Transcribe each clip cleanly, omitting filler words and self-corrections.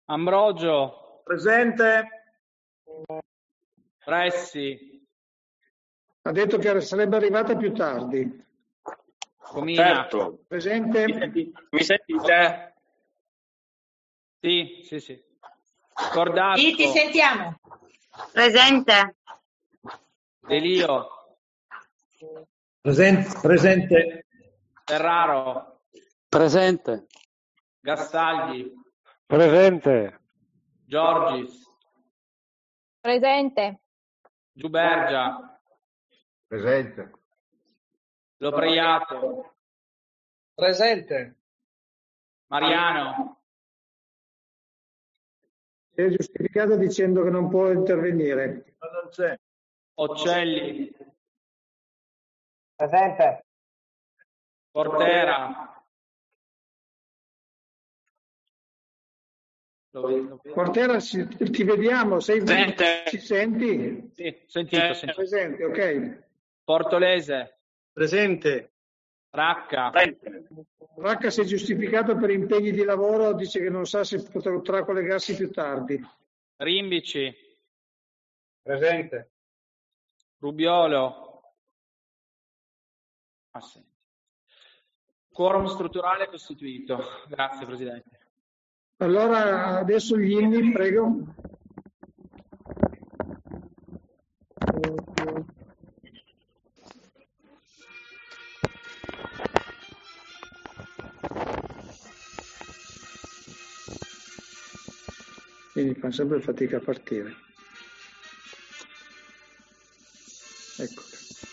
Ambrogio. Presente. Pressi. Ha detto che sarebbe arrivata più tardi. Comina. Certo. Presente. Mi sentite? Sì. Cordasco. Sì, ti sentiamo. Presente. Delio. Presente. Ferraro. Presente. Gastaldi. Presente. Giorgis. Presente. Giubergia. Presente. Lopriato. Presente. Mariano. Si è giustificato dicendo che non può intervenire. Ma non c'è. Occelli. Presente. Portera. Portera, ti vediamo, sei Presente. ci senti? Sì, sentito. Presente, ok. Portolese. Presente. Racca. Racca si è giustificato per impegni di lavoro, dice che non sa se potrà collegarsi più tardi. Rimbici. Presente. Rubiolo. Assente. Quorum strutturale costituito. Grazie Presidente. Allora adesso gli inni, prego. Quindi fa sempre fatica a partire. Ecco.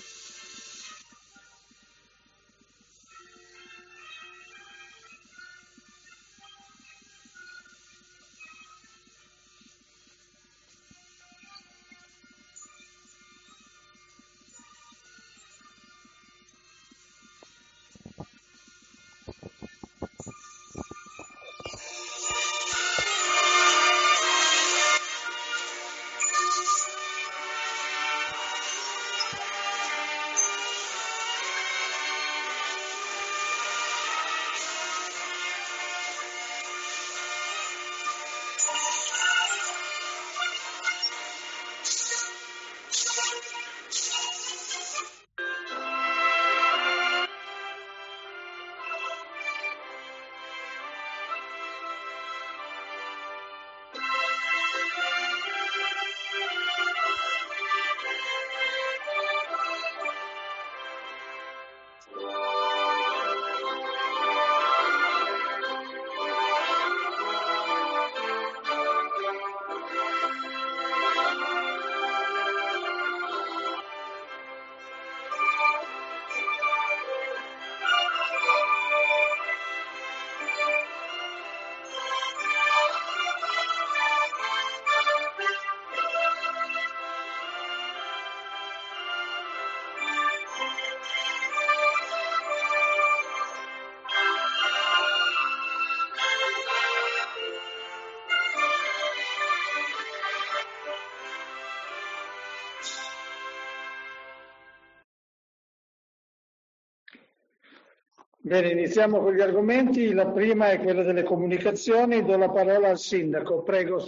Bene, iniziamo con gli argomenti. La prima è quella delle comunicazioni. Do la parola al sindaco, prego.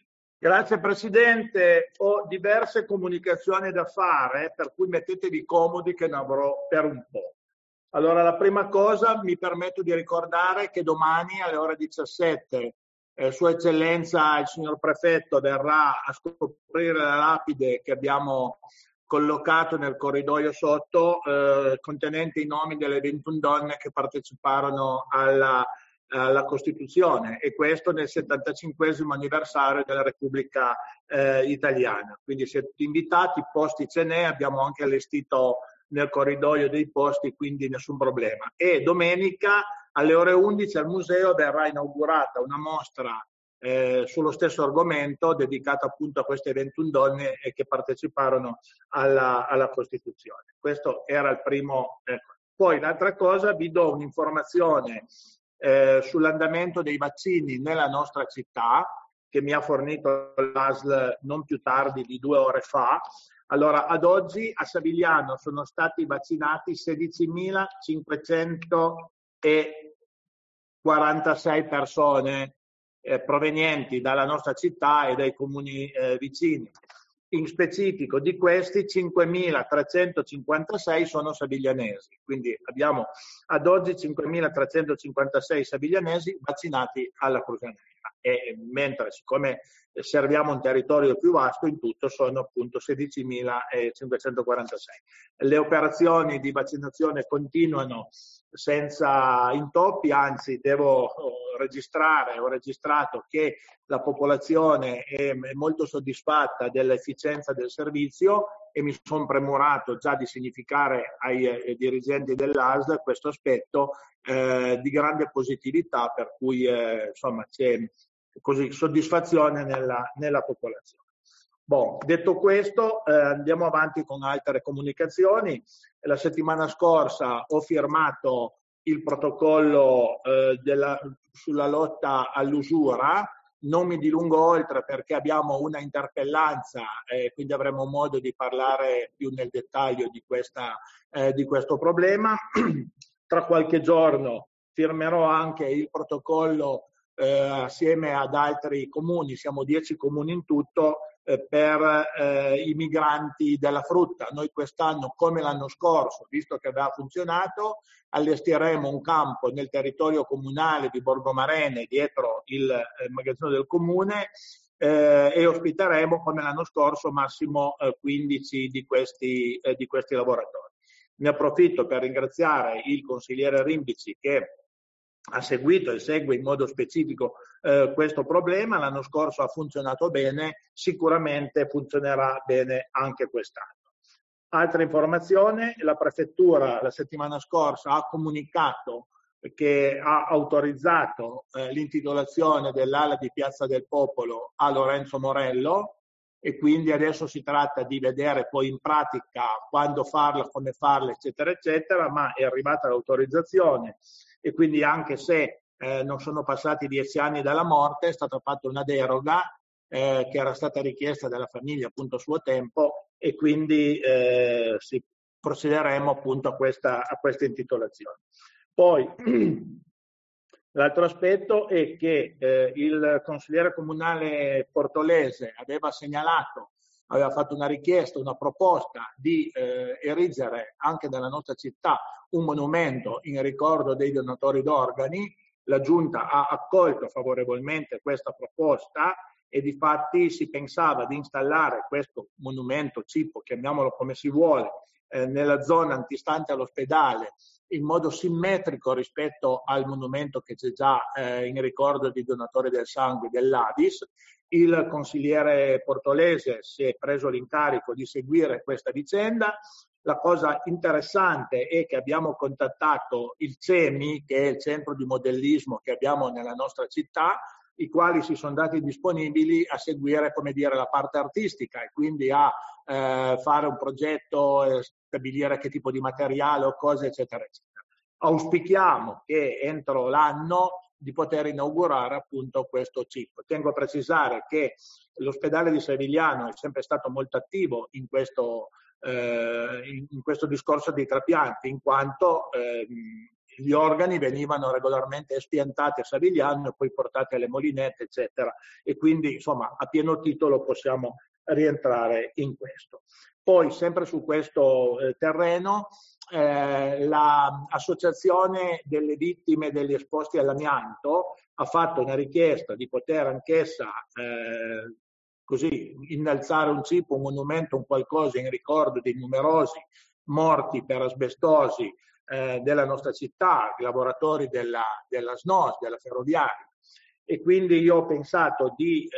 Grazie Presidente, ho diverse comunicazioni da fare, per cui mettetevi comodi che ne avrò per un po'. Allora, la prima cosa, mi permetto di ricordare che domani alle ore 17 Sua Eccellenza il signor Prefetto verrà a scoprire la lapide che abbiamo collocato nel corridoio sotto, contenente i nomi delle 21 donne che parteciparono alla Costituzione, e questo nel 75esimo anniversario della Repubblica Italiana. Quindi siete invitati, posti ce n'è, abbiamo anche allestito nel corridoio dei posti, quindi nessun problema. E domenica alle ore 11 al museo verrà inaugurata una mostra sullo stesso argomento, dedicata appunto a queste 21 donne che parteciparono alla Costituzione. Questo era il primo. Poi l'altra cosa, vi do un'informazione sull'andamento dei vaccini nella nostra città, che mi ha fornito l'ASL non più tardi di 2 ore fa. Allora, ad oggi a Savigliano sono stati vaccinati 16.546 persone, provenienti dalla nostra città e dai comuni vicini. In specifico di questi 5.356 sono saviglianesi, quindi abbiamo ad oggi 5.356 saviglianesi vaccinati alla Crucianella, mentre siccome serviamo un territorio più vasto, in tutto sono appunto 16.546. Le operazioni di vaccinazione continuano senza intoppi, anzi ho registrato che la popolazione è molto soddisfatta dell'efficienza del servizio e mi sono premurato già di significare ai dirigenti dell'ASL questo aspetto di grande positività, per cui insomma c'è così soddisfazione nella popolazione. Bon, detto questo, andiamo avanti con altre comunicazioni. La settimana scorsa ho firmato il protocollo sulla lotta all'usura. Non mi dilungo oltre perché abbiamo una interpellanza, quindi avremo modo di parlare più nel dettaglio di questo problema. Tra qualche giorno firmerò anche il protocollo assieme ad altri comuni, siamo 10 comuni in tutto, per i migranti della frutta. Noi quest'anno, come l'anno scorso, visto che aveva funzionato, allestiremo un campo nel territorio comunale di Borgomarene, dietro il magazzino del comune, e ospiteremo, come l'anno scorso, massimo 15 di questi lavoratori. Ne approfitto per ringraziare il consigliere Rimbici che ha seguito e segue in modo specifico questo problema. L'anno scorso ha funzionato bene, sicuramente funzionerà bene anche quest'anno. Altra informazione, la prefettura la settimana scorsa ha comunicato che ha autorizzato l'intitolazione dell'ala di Piazza del Popolo a Lorenzo Morello, e quindi adesso si tratta di vedere poi in pratica quando farla, come farla, eccetera, eccetera, ma è arrivata l'autorizzazione. E quindi anche se non sono passati 10 anni dalla morte, è stata fatta una deroga che era stata richiesta dalla famiglia appunto a suo tempo, e quindi procederemo appunto a questa intitolazione. Poi l'altro aspetto è che il consigliere comunale portolese aveva fatto una richiesta, una proposta di erigere anche nella nostra città un monumento in ricordo dei donatori d'organi. La Giunta ha accolto favorevolmente questa proposta e difatti si pensava di installare questo monumento cippo, chiamiamolo come si vuole, nella zona antistante all'ospedale, in modo simmetrico rispetto al monumento che c'è già in ricordo dei donatori del sangue dell'Adis. Il consigliere portolese si è preso l'incarico di seguire questa vicenda. La cosa interessante è che abbiamo contattato il CEMI, che è il centro di modellismo che abbiamo nella nostra città, i quali si sono dati disponibili a seguire, come dire, la parte artistica e quindi a fare un progetto, stabilire che tipo di materiale o cose, eccetera, eccetera. Auspichiamo che entro l'anno di poter inaugurare appunto questo CIP. Tengo a precisare che l'ospedale di Savigliano è sempre stato molto attivo in questo discorso dei trapianti, in quanto gli organi venivano regolarmente espiantati a Savigliano e poi portati alle Molinette, eccetera, e quindi insomma a pieno titolo possiamo rientrare in questo. Poi sempre su questo terreno l'associazione delle vittime degli esposti all'amianto ha fatto una richiesta di poter anch'essa così innalzare un CIP, un monumento, un qualcosa in ricordo dei numerosi morti per asbestosi della nostra città, i lavoratori della SNOS, della ferroviaria. E quindi io ho pensato di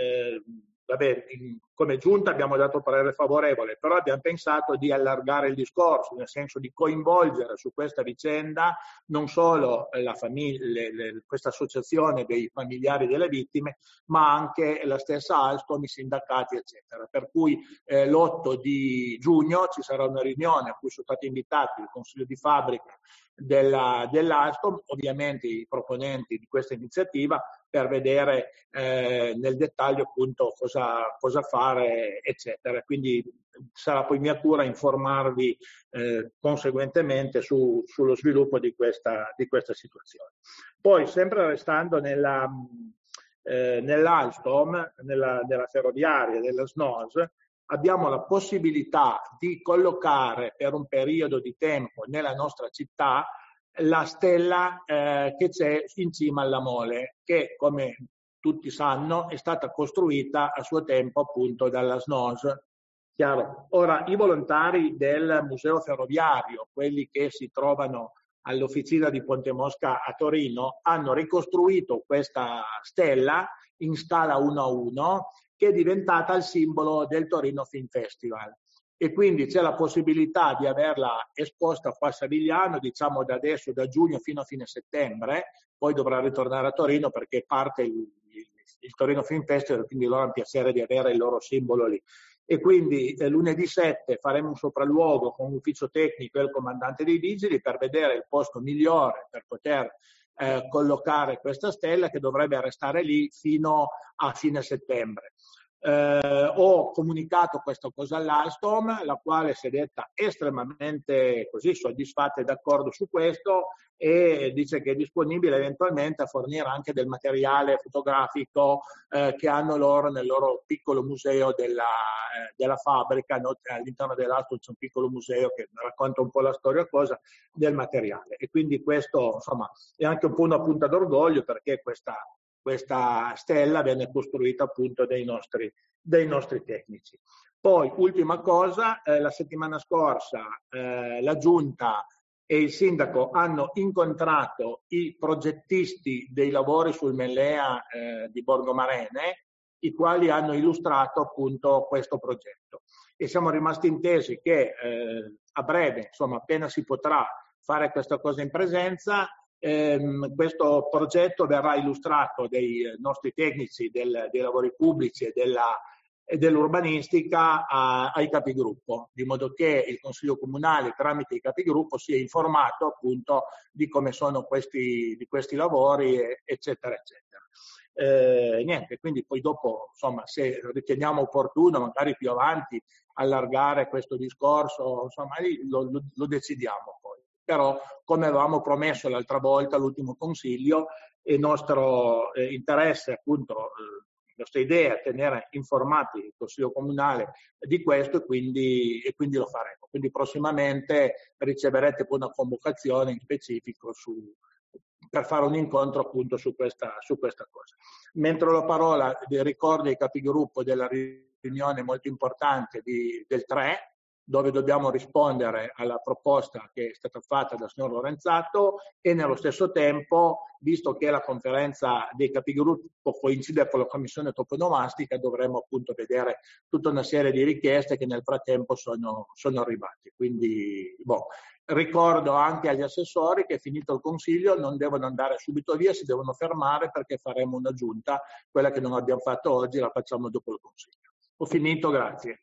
come giunta abbiamo dato parere favorevole, però abbiamo pensato di allargare il discorso, nel senso di coinvolgere su questa vicenda non solo la famiglia, questa associazione dei familiari delle vittime, ma anche la stessa Alstom, i sindacati, eccetera. Per cui l'8 di giugno ci sarà una riunione a cui sono stati invitati il consiglio di fabbrica dell'Alstom, ovviamente i proponenti di questa iniziativa, per vedere nel dettaglio appunto cosa fare, eccetera. Quindi sarà poi mia cura informarvi conseguentemente sullo sviluppo di questa situazione. Poi, sempre restando nell'Alstom, nella ferroviaria, della SNOS, abbiamo la possibilità di collocare per un periodo di tempo nella nostra città la stella che c'è in cima alla Mole, che come tutti sanno è stata costruita a suo tempo appunto dalla SNOS. Chiaro? Ora, i volontari del Museo Ferroviario, quelli che si trovano all'officina di Ponte Mosca a Torino, hanno ricostruito questa stella in scala 1:1 che è diventata il simbolo del Torino Film Festival. E quindi c'è la possibilità di averla esposta qua a Savigliano, diciamo da adesso, da giugno fino a fine settembre, poi dovrà ritornare a Torino perché parte il Torino Film Festival, quindi loro hanno piacere di avere il loro simbolo lì. E quindi lunedì 7 faremo un sopralluogo con l'ufficio tecnico e il comandante dei vigili per vedere il posto migliore per poter collocare questa stella, che dovrebbe restare lì fino a fine settembre. Ho comunicato questa cosa all'Alstom, la quale si è detta estremamente così soddisfatta e d'accordo su questo, e dice che è disponibile eventualmente a fornire anche del materiale fotografico che hanno loro nel loro piccolo museo della fabbrica. No? All'interno dell'Alstom c'è un piccolo museo che racconta un po' la storia del materiale, e quindi questo insomma è anche un po' una punta d'orgoglio, perché questa stella venne costruita appunto dai nostri tecnici. Poi, ultima cosa, la settimana scorsa la Giunta e il Sindaco hanno incontrato i progettisti dei lavori sul Mellea di Borgo Marene, i quali hanno illustrato appunto questo progetto. E siamo rimasti intesi che a breve, insomma appena si potrà fare questa cosa in presenza, questo progetto verrà illustrato dai nostri tecnici dei lavori pubblici e dell'urbanistica ai capigruppo, di modo che il Consiglio Comunale tramite i capigruppo sia informato appunto di come sono questi lavori, eccetera, eccetera. Niente, quindi poi dopo, insomma, se riteniamo opportuno, magari più avanti, allargare questo discorso, insomma, lo decidiamo poi. Però, come avevamo promesso l'altra volta, all'ultimo consiglio, il nostro interesse, appunto, la nostra idea è tenere informati il Consiglio Comunale di questo, e quindi lo faremo. Quindi prossimamente riceverete poi una convocazione in specifico per fare un incontro appunto su questa cosa. Mentre la parola ricordo ai capigruppo della riunione molto importante del 3, dove dobbiamo rispondere alla proposta che è stata fatta dal signor Lorenzato, e nello stesso tempo, visto che la conferenza dei capigruppo coincide con la commissione toponomastica, dovremo appunto vedere tutta una serie di richieste che nel frattempo sono arrivate. Quindi, ricordo anche agli assessori che finito il consiglio non devono andare subito via, si devono fermare, perché faremo una giunta, quella che non abbiamo fatto oggi la facciamo dopo il consiglio. Ho finito, grazie.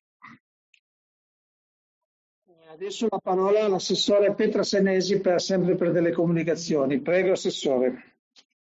Adesso la parola all'assessore Petra Senesi, sempre per delle comunicazioni. Prego, assessore.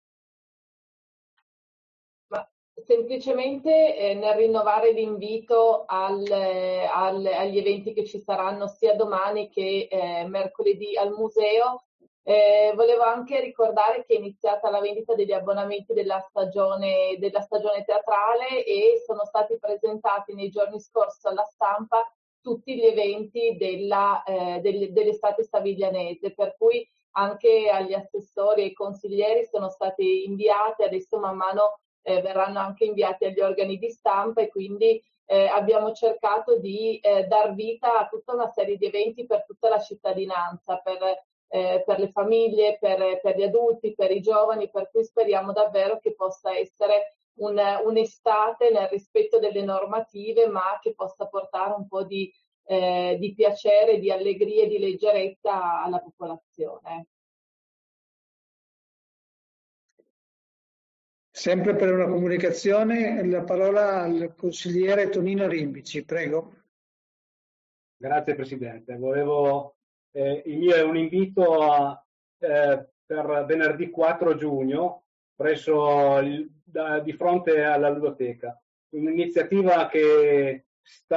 Semplicemente nel rinnovare l'invito agli eventi che ci saranno sia domani che mercoledì al museo, volevo anche ricordare che è iniziata la vendita degli abbonamenti della stagione teatrale, e sono stati presentati nei giorni scorsi alla stampa tutti gli eventi dell'estate saviglianese, per cui anche agli assessori e ai consiglieri sono state inviate, adesso man mano verranno anche inviati agli organi di stampa, e quindi abbiamo cercato di dar vita a tutta una serie di eventi per tutta la cittadinanza, per le famiglie, per gli adulti, per i giovani, per cui speriamo davvero che possa essere un'estate nel rispetto delle normative, ma che possa portare un po' di piacere, di allegria e di leggerezza alla popolazione. Sempre per una comunicazione, la parola al consigliere Tonino Rimbici, prego. Grazie Presidente. Il mio è un invito per venerdì 4 giugno di fronte alla ludoteca, un'iniziativa che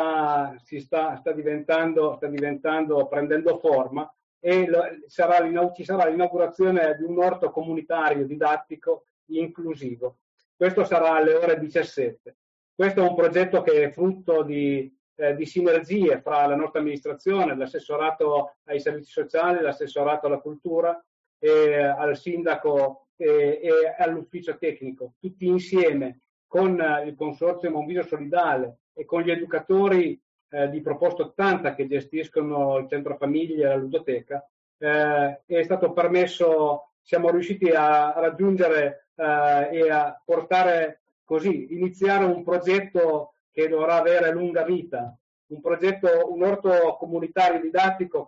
prendendo forma, e ci sarà l'inaugurazione di un orto comunitario didattico inclusivo. Questo sarà alle ore 17. Questo è un progetto che è frutto di sinergie fra la nostra amministrazione, l'assessorato ai servizi sociali, l'assessorato alla cultura, al sindaco e all'ufficio tecnico, tutti insieme con il consorzio Monviso Solidale e con gli educatori di Proposto 80 che gestiscono il centro famiglie e la ludoteca. È stato permesso, siamo riusciti a raggiungere e a portare così, iniziare un progetto che dovrà avere lunga vita, un orto comunitario didattico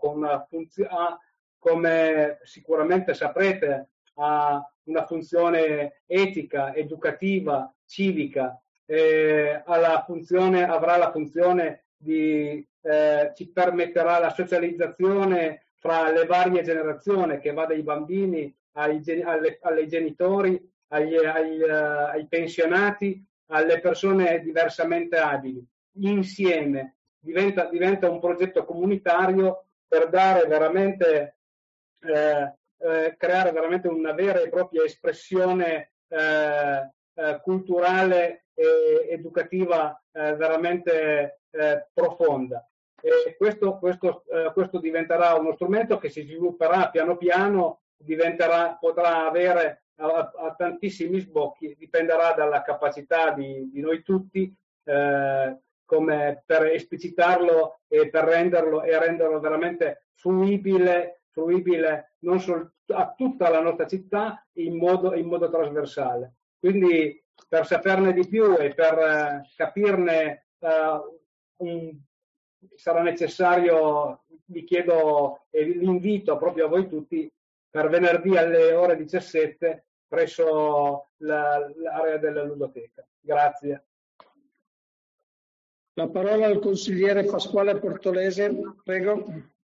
come sicuramente saprete, ha una funzione etica, educativa, civica, avrà la funzione di ci permetterà la socializzazione fra le varie generazioni, che va dai bambini ai genitori, ai pensionati, alle persone diversamente abili. Insieme diventa un progetto comunitario per dare veramente creare veramente una vera e propria espressione culturale e educativa veramente profonda. E questo diventerà uno strumento che si svilupperà piano piano, potrà avere a tantissimi sbocchi, dipenderà dalla capacità di noi tutti come per esplicitarlo e per renderlo veramente fruibile non solo a tutta la nostra città in modo trasversale. Quindi per saperne di più e per capirne sarà necessario, vi chiedo e vi invito proprio a voi tutti per venerdì alle ore 17 presso l'area della ludoteca. Grazie. La parola al consigliere Pasquale Portolese, prego.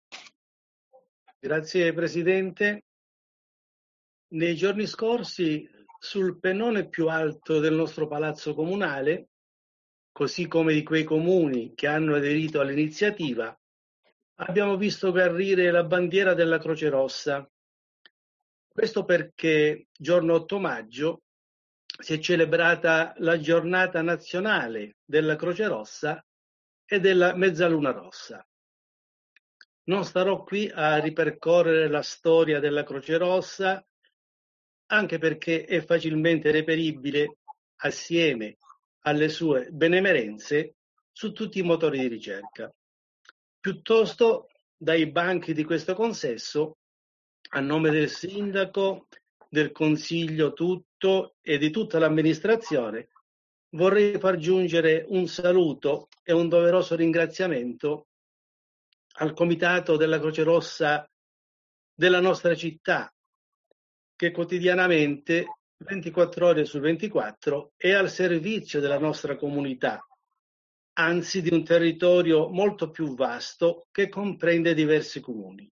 Grazie Presidente. Nei giorni scorsi sul pennone più alto del nostro palazzo comunale, così come di quei comuni che hanno aderito all'iniziativa, abbiamo visto garrire la bandiera della Croce Rossa. Questo perché giorno 8 maggio si è celebrata la giornata nazionale della Croce Rossa e della Mezzaluna Rossa. Non starò qui a ripercorrere la storia della Croce Rossa, anche perché è facilmente reperibile assieme alle sue benemerenze su tutti i motori di ricerca. Piuttosto, dai banchi di questo consesso, a nome del sindaco, del consiglio tutto e di tutta l'amministrazione, vorrei far giungere un saluto e un doveroso ringraziamento al Comitato della Croce Rossa della nostra città, che quotidianamente, 24 ore su 24, è al servizio della nostra comunità, anzi di un territorio molto più vasto che comprende diversi comuni.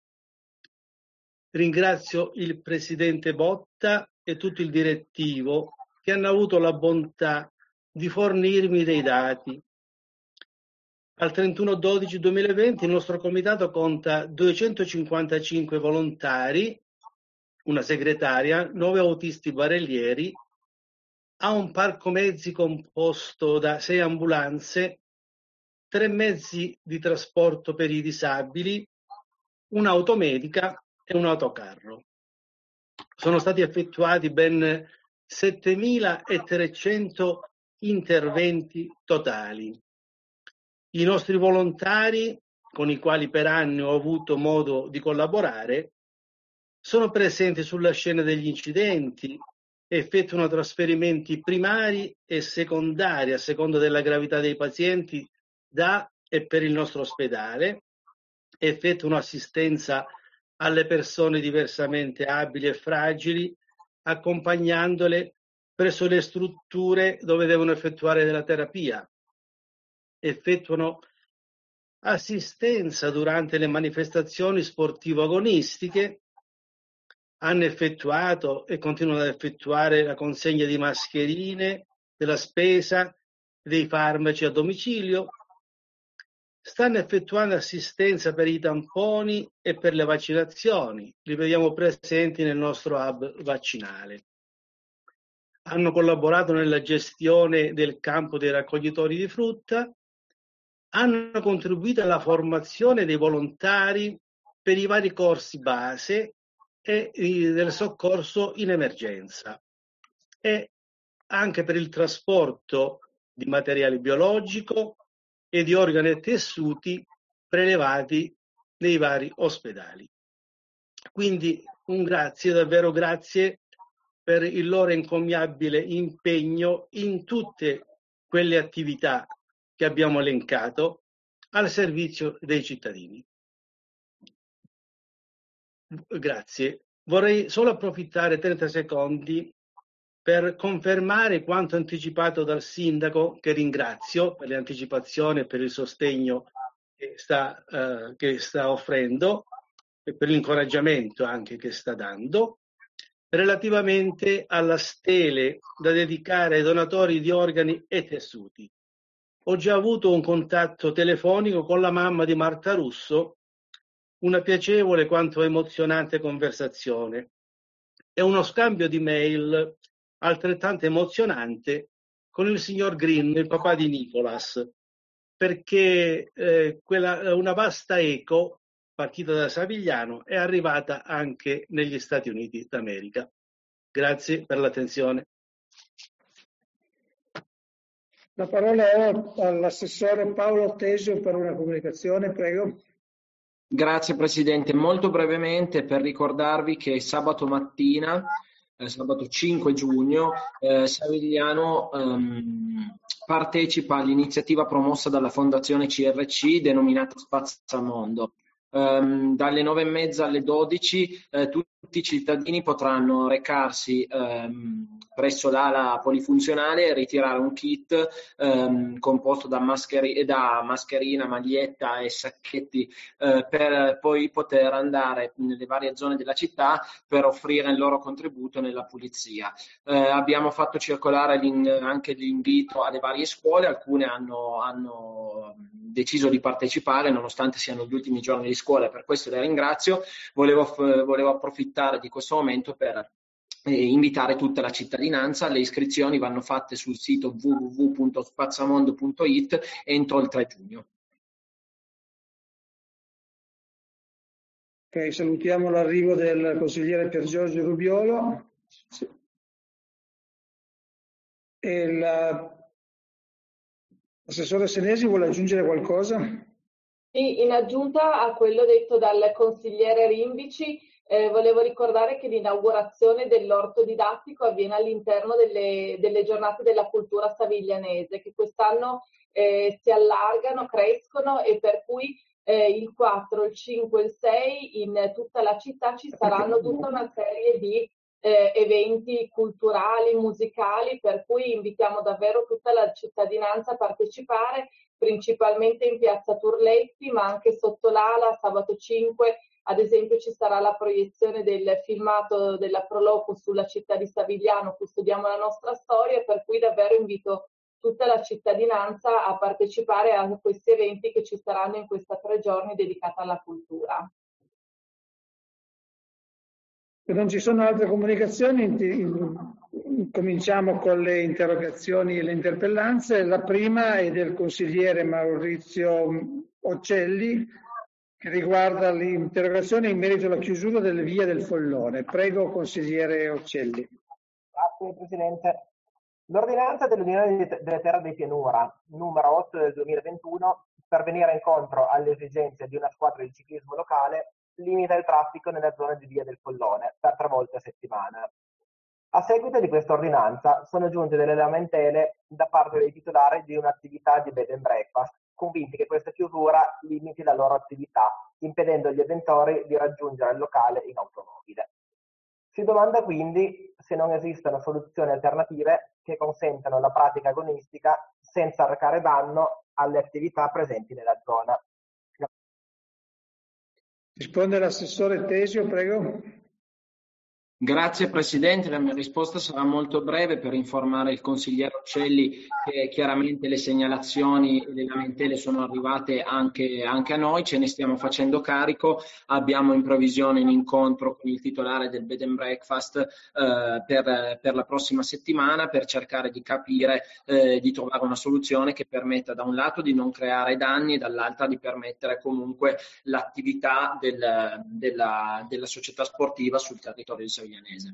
Ringrazio il Presidente Botta e tutto il direttivo che hanno avuto la bontà di fornirmi dei dati. Al 31/12/2020 il nostro comitato conta 255 volontari, una segretaria, 9 autisti barellieri, ha un parco mezzi composto da 6 ambulanze, 3 mezzi di trasporto per i disabili, un'auto medica e un autocarro. Sono stati effettuati ben 7.300 interventi totali. I nostri volontari, con i quali per anni ho avuto modo di collaborare, sono presenti sulla scena degli incidenti, effettuano trasferimenti primari e secondari a seconda della gravità dei pazienti da e per il nostro ospedale, effettuano assistenza alle persone diversamente abili e fragili, accompagnandole presso le strutture dove devono effettuare della terapia. Effettuano assistenza durante le manifestazioni sportivo-agonistiche, hanno effettuato e continuano ad effettuare la consegna di mascherine, della spesa, dei farmaci a domicilio, stanno effettuando assistenza per i tamponi e per le vaccinazioni, li vediamo presenti nel nostro hub vaccinale. hanno collaborato nella gestione del campo dei raccoglitori di frutta, hanno contribuito alla formazione dei volontari per i vari corsi base e del soccorso in emergenza e anche per il trasporto di materiale biologico e di organi e tessuti prelevati nei vari ospedali. Quindi un grazie, davvero grazie per il loro encomiabile impegno in tutte quelle attività che abbiamo elencato al servizio dei cittadini. Grazie. Vorrei solo approfittare 30 secondi per confermare quanto anticipato dal sindaco, che ringrazio per le anticipazioni e per il sostegno che sta offrendo e per l'incoraggiamento anche che sta dando, relativamente alla stele da dedicare ai donatori di organi e tessuti. Ho già avuto un contatto telefonico con la mamma di Marta Russo, una piacevole quanto emozionante conversazione e uno scambio di mail altrettanto emozionante con il signor Green, il papà di Nicolas, perché una vasta eco partita da Savigliano è arrivata anche negli Stati Uniti d'America. Grazie per l'attenzione. La parola è all'assessore Paolo Tesio per una comunicazione, prego. Grazie Presidente, molto brevemente per ricordarvi che sabato mattina, sabato 5 giugno, Savigliano partecipa all'iniziativa promossa dalla Fondazione CRC denominata Spazzamondo. Dalle 9:30 alle 12 tutti i cittadini potranno recarsi presso l'ala polifunzionale e ritirare un kit composto da mascherina, maglietta e sacchetti per poi poter andare nelle varie zone della città per offrire il loro contributo nella pulizia. Abbiamo fatto circolare anche l'invito alle varie scuole, alcune hanno deciso di partecipare nonostante siano gli ultimi giorni di scuola, per questo le ringrazio. Volevo approfittare di questo momento per invitare tutta la cittadinanza. Le iscrizioni vanno fatte sul sito www.spazzamondo.it entro il 3 giugno. Ok, salutiamo l'arrivo del consigliere Pier Giorgio Rubiolo. Sì. E l'assessore Senesi vuole aggiungere qualcosa? Sì, in aggiunta a quello detto dal consigliere Rimbici, volevo ricordare che l'inaugurazione dell'orto didattico avviene all'interno delle giornate della cultura saviglianese, che quest'anno si allargano, crescono e per cui il 4, il 5 e il 6 in tutta la città ci saranno tutta una serie di eventi culturali, musicali, per cui invitiamo davvero tutta la cittadinanza a partecipare, principalmente in piazza Turletti, ma anche sotto l'ala sabato 5, ad esempio ci sarà la proiezione del filmato della Proloco sulla città di Savigliano, Custodiamo la nostra storia, per cui davvero invito tutta la cittadinanza a partecipare a questi eventi che ci saranno in questi 3 giorni dedicati alla cultura. Se non ci sono altre comunicazioni, cominciamo con le interrogazioni e le interpellanze. La prima è del consigliere Maurizio Occelli, che riguarda l'interrogazione in merito alla chiusura delle vie del Follone. Prego, consigliere Occelli. Grazie Presidente. L'ordinanza dell'Unione delle Terre di Pianura, numero 8 del 2021, per venire incontro alle esigenze di una squadra di ciclismo locale, limita il traffico nella zona di via del Follone per 3 volte a settimana. A seguito di questa ordinanza sono giunte delle lamentele da parte dei titolari di un'attività di bed and breakfast, convinti che questa chiusura limiti la loro attività, impedendo agli avventori di raggiungere il locale in automobile. Si domanda quindi se non esistano soluzioni alternative che consentano la pratica agonistica senza arrecare danno alle attività presenti nella zona. Risponde l'assessore Tesio, prego. Grazie Presidente, la mia risposta sarà molto breve per informare il consigliere Uccelli che chiaramente le segnalazioni e le lamentele sono arrivate anche a noi, ce ne stiamo facendo carico, abbiamo in previsione un incontro con il titolare del Bed and Breakfast per la prossima settimana per cercare di capire, di trovare una soluzione che permetta da un lato di non creare danni e dall'altra di permettere comunque l'attività della società sportiva sul territorio di Saviglianese.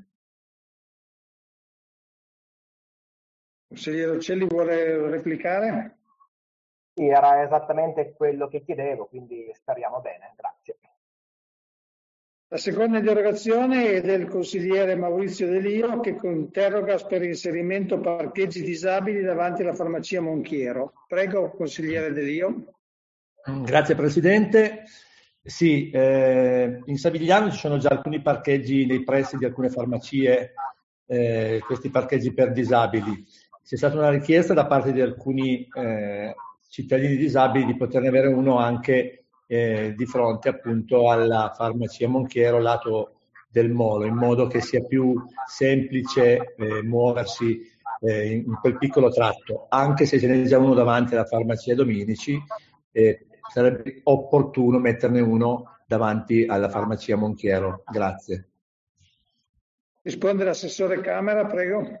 Consigliere Uccelli vuole replicare? Sì, era esattamente quello che chiedevo, quindi speriamo bene, grazie. La seconda interrogazione è del consigliere Maurizio De Lio che interroga per inserimento parcheggi disabili davanti alla farmacia Monchiero. Prego, consigliere De Lio. Grazie Presidente. Sì, in Savigliano ci sono già alcuni parcheggi nei pressi di alcune farmacie, questi parcheggi per disabili. C'è stata una richiesta da parte di alcuni cittadini disabili di poterne avere uno anche di fronte appunto alla farmacia Monchiero, lato del molo, in modo che sia più semplice muoversi in quel piccolo tratto, anche se ce n'è già uno davanti alla farmacia Dominici. Sarebbe opportuno metterne uno davanti alla farmacia Monchiero. Grazie. Risponde l'assessore Camera, prego.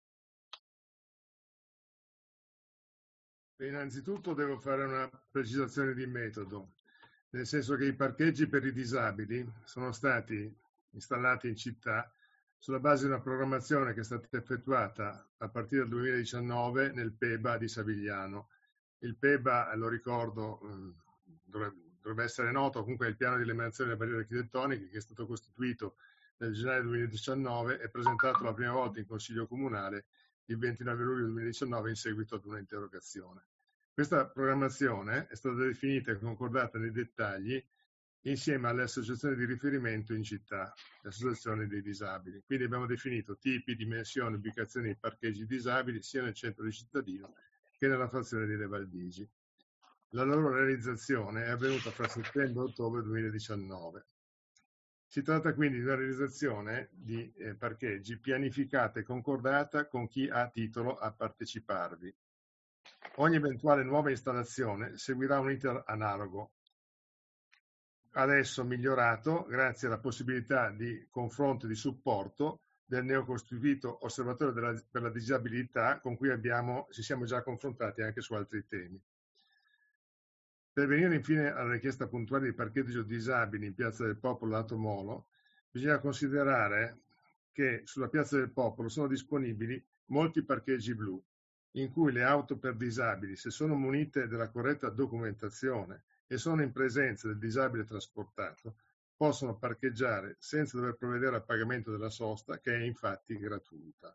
Innanzitutto devo fare una precisazione di metodo, nel senso che i parcheggi per i disabili sono stati installati in città sulla base di una programmazione che è stata effettuata a partire dal 2019 nel PEBA di Savigliano. Il PEBA, lo ricordo, dovrebbe essere noto, comunque è il piano di eliminazione delle barriere architettoniche che è stato costituito nel gennaio 2019 e presentato la prima volta in Consiglio Comunale il 29 luglio 2019 in seguito ad una interrogazione. Questa programmazione è stata definita e concordata nei dettagli insieme alle associazioni di riferimento in città, le associazioni dei disabili. Quindi abbiamo definito tipi, dimensioni, ubicazioni di parcheggi disabili sia nel centro di cittadino che nella frazione di Levaldigi. La loro realizzazione è avvenuta fra settembre e ottobre 2019. Si tratta quindi di una realizzazione di parcheggi pianificata e concordata con chi ha titolo a parteciparvi. Ogni eventuale nuova installazione seguirà un iter analogo, adesso migliorato grazie alla possibilità di confronto e di supporto del neocostituito Osservatorio per la disabilità con cui ci siamo già confrontati anche su altri temi. Per venire infine alla richiesta puntuale di parcheggio disabili in Piazza del Popolo lato Molo, bisogna considerare che sulla Piazza del Popolo sono disponibili molti parcheggi blu, in cui le auto per disabili, se sono munite della corretta documentazione e sono in presenza del disabile trasportato, possono parcheggiare senza dover provvedere al pagamento della sosta, che è infatti gratuita.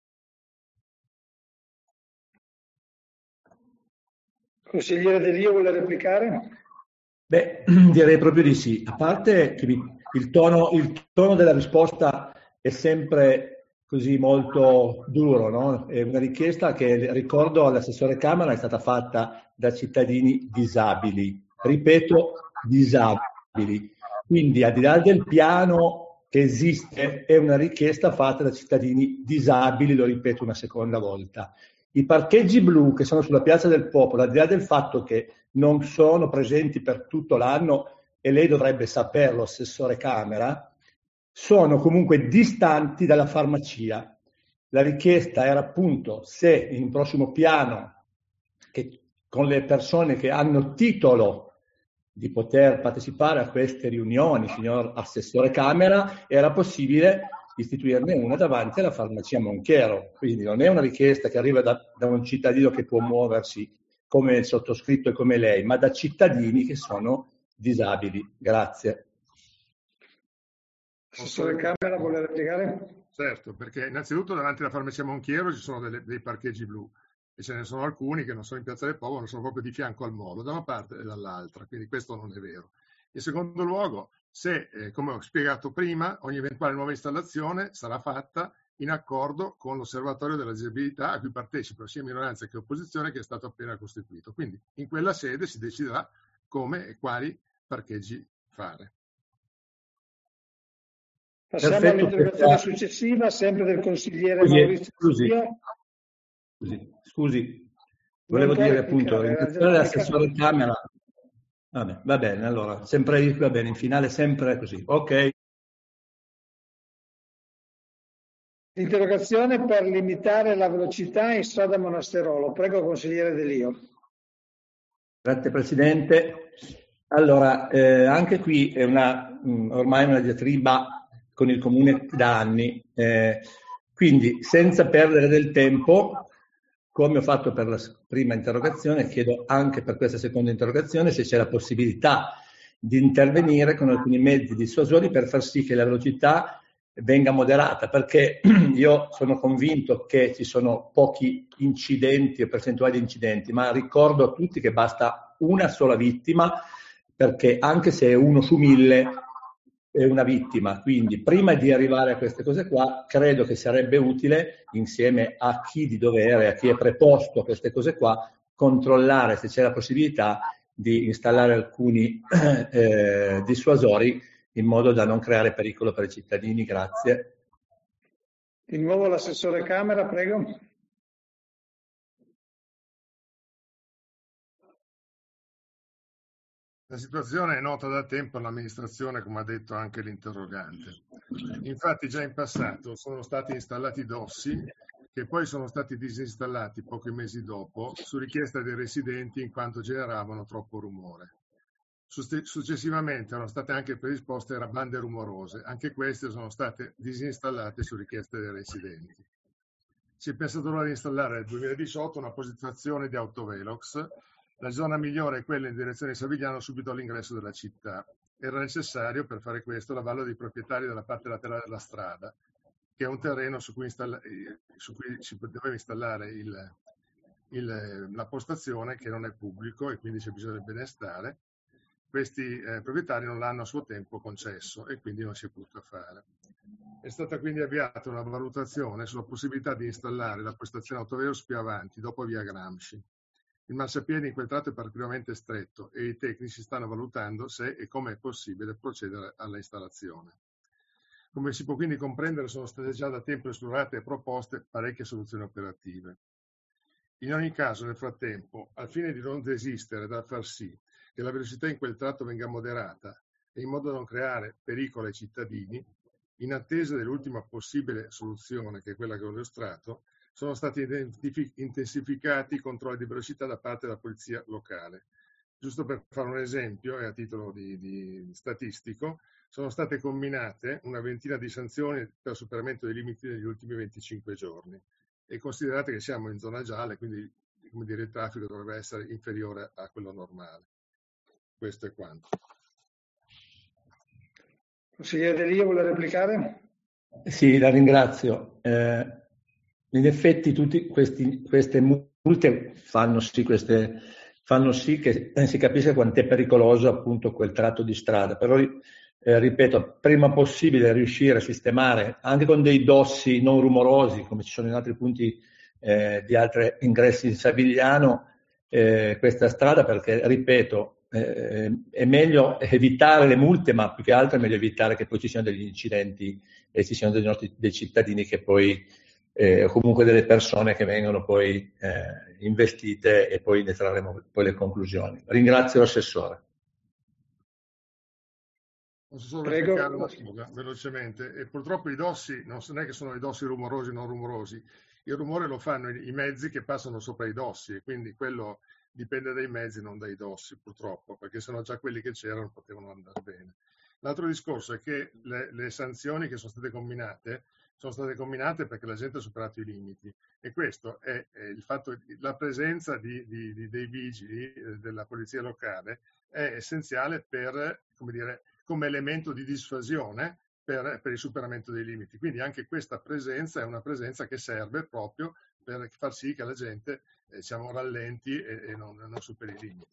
Consigliere De Lio vuole replicare? Beh, direi proprio di sì. A parte che il tono della risposta è sempre così molto duro, no? È una richiesta che, ricordo all'assessore Camera, è stata fatta da cittadini disabili. Ripeto, disabili. Quindi, al di là del piano che esiste, è una richiesta fatta da cittadini disabili, lo ripeto una seconda volta. I parcheggi blu che sono sulla Piazza del Popolo, al di là del fatto che non sono presenti per tutto l'anno, e lei dovrebbe saperlo, assessore Camera, sono comunque distanti dalla farmacia. La richiesta era appunto se in un prossimo piano, che con le persone che hanno titolo di poter partecipare a queste riunioni, signor assessore Camera, era possibile istituirne una davanti alla farmacia Monchiero. Quindi non è una richiesta che arriva da un cittadino che può muoversi come il sottoscritto e come lei, ma da cittadini che sono disabili. Grazie. Assessore Camera vuole replicare? Certo, perché innanzitutto davanti alla farmacia Monchiero ci sono dei parcheggi blu e ce ne sono alcuni che non sono in Piazza del Popolo, sono proprio di fianco al molo, da una parte e dall'altra, quindi questo non è vero. In secondo luogo, se, come ho spiegato prima, ogni eventuale nuova installazione sarà fatta in accordo con l'Osservatorio della disabilità a cui partecipano sia minoranza che opposizione, che è stato appena costituito. Quindi in quella sede si deciderà come e quali parcheggi fare. Passiamo all'interrogazione successiva, sempre del consigliere Maurizio Dio. Scusi, volevo dire appunto l'interrogazione dell'assessore Camera. Vabbè, va bene, allora, sempre va bene, in finale sempre così. Ok. L'interrogazione per limitare la velocità in strada Monasterolo. Prego, consigliere De Lio. Grazie Presidente. Allora, anche qui è ormai una diatriba con il Comune da anni, quindi senza perdere del tempo, come ho fatto per la prima interrogazione, chiedo anche per questa seconda interrogazione se c'è la possibilità di intervenire con alcuni mezzi dissuasori per far sì che la velocità venga moderata, perché io sono convinto che ci sono pochi incidenti o percentuali di incidenti, ma ricordo a tutti che basta una sola vittima, perché anche se è 1 su 1000 è una vittima. Quindi prima di arrivare a queste cose qua, credo che sarebbe utile, insieme a chi di dovere, a chi è preposto a queste cose qua, controllare se c'è la possibilità di installare alcuni dissuasori in modo da non creare pericolo per i cittadini. Grazie. Di nuovo l'assessore Camera, prego. La situazione è nota da tempo all'amministrazione, come ha detto anche l'interrogante. Infatti già in passato sono stati installati dossi che poi sono stati disinstallati pochi mesi dopo su richiesta dei residenti in quanto generavano troppo rumore. Successivamente erano state anche predisposte bande rumorose, anche queste sono state disinstallate su richiesta dei residenti. Si è pensato allora di installare nel 2018 una postazione di autovelox. La zona migliore è quella in direzione di Savigliano, subito all'ingresso della città. Era necessario per fare questo l'avallo dei proprietari della parte laterale della strada, che è un terreno su cui si doveva installare la postazione, che non è pubblico e quindi c'è bisogno del benestare. Questi proprietari non l'hanno a suo tempo concesso e quindi non si è potuto fare. È stata quindi avviata una valutazione sulla possibilità di installare la postazione autovelox più avanti, dopo via Gramsci. Il marciapiede in quel tratto è particolarmente stretto e i tecnici stanno valutando se e come è possibile procedere alla installazione. Come si può quindi comprendere, sono state già da tempo esplorate e proposte parecchie soluzioni operative. In ogni caso, nel frattempo, al fine di non desistere dal far sì che la velocità in quel tratto venga moderata e in modo da non creare pericolo ai cittadini, in attesa dell'ultima possibile soluzione, che è quella che ho illustrato, sono stati intensificati i controlli di velocità da parte della polizia locale. Giusto per fare un esempio, e a titolo di statistico, sono state comminate una ventina di sanzioni per superamento dei limiti negli ultimi 25 giorni. E considerate che siamo in zona gialla, quindi come dire, il traffico dovrebbe essere inferiore a quello normale. Questo è quanto. Consigliere De Lio, vuole replicare? Sì, la ringrazio. In effetti tutte queste multe fanno sì che si capisca quanto è pericoloso appunto quel tratto di strada. Però ripeto, prima possibile riuscire a sistemare anche con dei dossi non rumorosi, come ci sono in altri punti di altri ingressi di Savigliano, questa strada, perché ripeto, è meglio evitare le multe, ma più che altro è meglio evitare che poi ci siano degli incidenti e ci siano dei cittadini che poi o comunque delle persone che vengono poi investite, e poi ne trarremo poi le conclusioni. Ringrazio l'assessore. Posso solo spiegare una cosa velocemente? E purtroppo i dossi non è che sono i dossi rumorosi o non rumorosi, il rumore lo fanno i mezzi che passano sopra i dossi, e quindi quello dipende dai mezzi, non dai dossi, purtroppo, perché sennò già quelli che c'erano potevano andare bene. L'altro discorso è che le sanzioni che sono state comminate perché la gente ha superato i limiti, e questo è il fatto, la presenza dei vigili della polizia locale è essenziale per, come dire, come elemento di dissuasione per il superamento dei limiti. Quindi anche questa presenza è una presenza che serve proprio per far sì che la gente rallenti e non superi i limiti.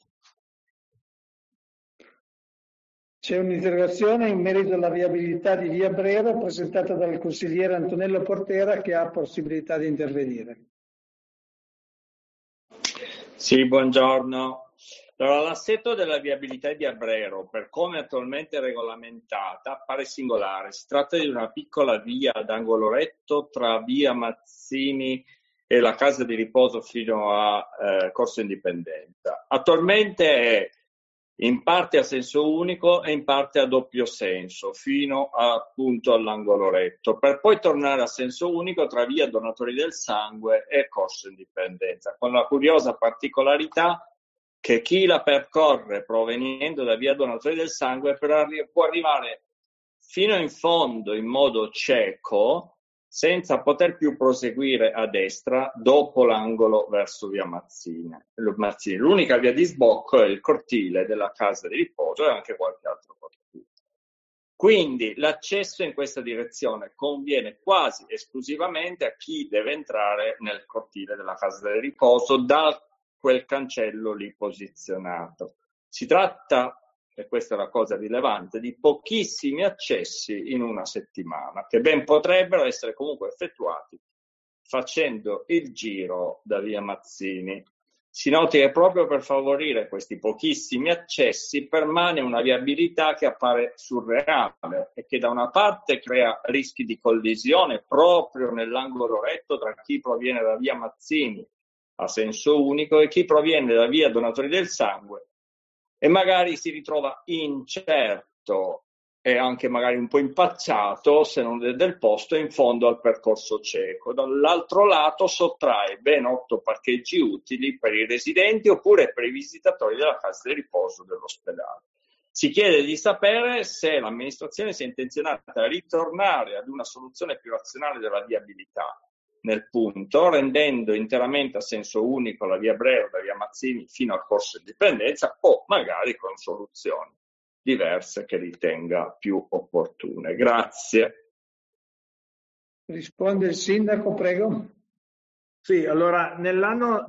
C'è un'interrogazione in merito alla viabilità di Via Brera presentata dal consigliere Antonello Portera, che ha possibilità di intervenire. Sì, buongiorno. Allora, l'assetto della viabilità di Abrero, per come attualmente regolamentata, appare singolare. Si tratta di una piccola via ad angolo retto tra via Mazzini e la casa di riposo fino a Corso Indipendenza. Attualmente è in parte a senso unico e in parte a doppio senso, fino appunto all'angolo retto, per poi tornare a senso unico tra via Donatori del Sangue e Corso Indipendenza, con la curiosa particolarità che chi la percorre proveniendo da via Donatori del Sangue può arrivare fino in fondo in modo cieco senza poter più proseguire a destra dopo l'angolo verso via Mazzini. L'unica via di sbocco è il cortile della casa di riposo e anche qualche altro cortile. Quindi l'accesso in questa direzione conviene quasi esclusivamente a chi deve entrare nel cortile della casa di riposo da quel cancello lì posizionato. Si tratta, e questa è la cosa rilevante, di pochissimi accessi in una settimana, che ben potrebbero essere comunque effettuati facendo il giro da via Mazzini. Si noti che proprio per favorire questi pochissimi accessi permane una viabilità che appare surreale e che da una parte crea rischi di collisione proprio nell'angolo retto tra chi proviene da via Mazzini a senso unico e chi proviene da via Donatori del Sangue e magari si ritrova incerto e anche magari un po' impacciato, se non del posto, in fondo al percorso cieco. Dall'altro lato sottrae ben 8 parcheggi utili per i residenti oppure per i visitatori della casa di riposo dell'ospedale. Si chiede di sapere se l'amministrazione sia intenzionata a ritornare ad una soluzione più razionale della viabilità nel punto, rendendo interamente a senso unico la via Abrero da via Mazzini fino al Corso Indipendenza o magari con soluzioni diverse che ritenga più opportune. Grazie. Risponde il sindaco, prego. Sì, allora nell'anno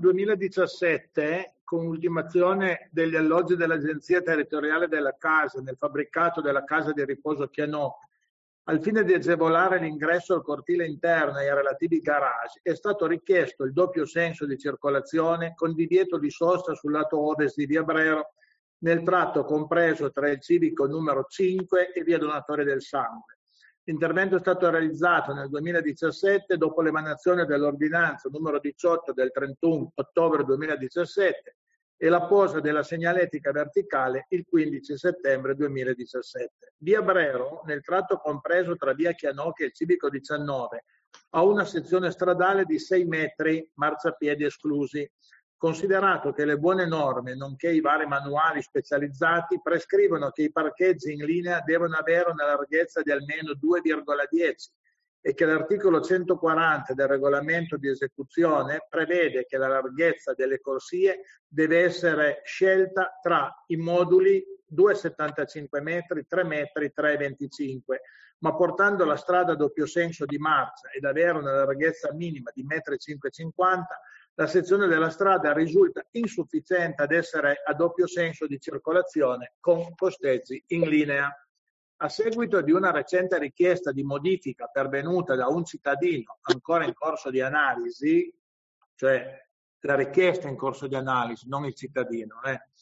2017, con ultimazione degli alloggi dell'Agenzia Territoriale della Casa nel fabbricato della casa di riposo Chianò, al fine di agevolare l'ingresso al cortile interno e ai relativi garage, è stato richiesto il doppio senso di circolazione con divieto di sosta sul lato ovest di via Abrero nel tratto compreso tra il civico numero 5 e via Donatori del Sangue. L'intervento è stato realizzato nel 2017 dopo l'emanazione dell'ordinanza numero 18 del 31 ottobre 2017 e la posa della segnaletica verticale il 15 settembre 2017. Via Abrero, nel tratto compreso tra via Chianocchi e il civico 19, ha una sezione stradale di 6 metri, marciapiedi esclusi, considerato che le buone norme, nonché i vari manuali specializzati, prescrivono che i parcheggi in linea devono avere una larghezza di almeno 2,10 e che l'articolo 140 del regolamento di esecuzione prevede che la larghezza delle corsie deve essere scelta tra i moduli 2,75 metri, 3 metri, 3,25, ma portando la strada a doppio senso di marcia ed avere una larghezza minima di 1,5 m, la sezione della strada risulta insufficiente ad essere a doppio senso di circolazione con posteggi in linea. A seguito di una recente richiesta di modifica pervenuta da un cittadino ancora in corso di analisi, cioè la richiesta in corso di analisi, non il cittadino,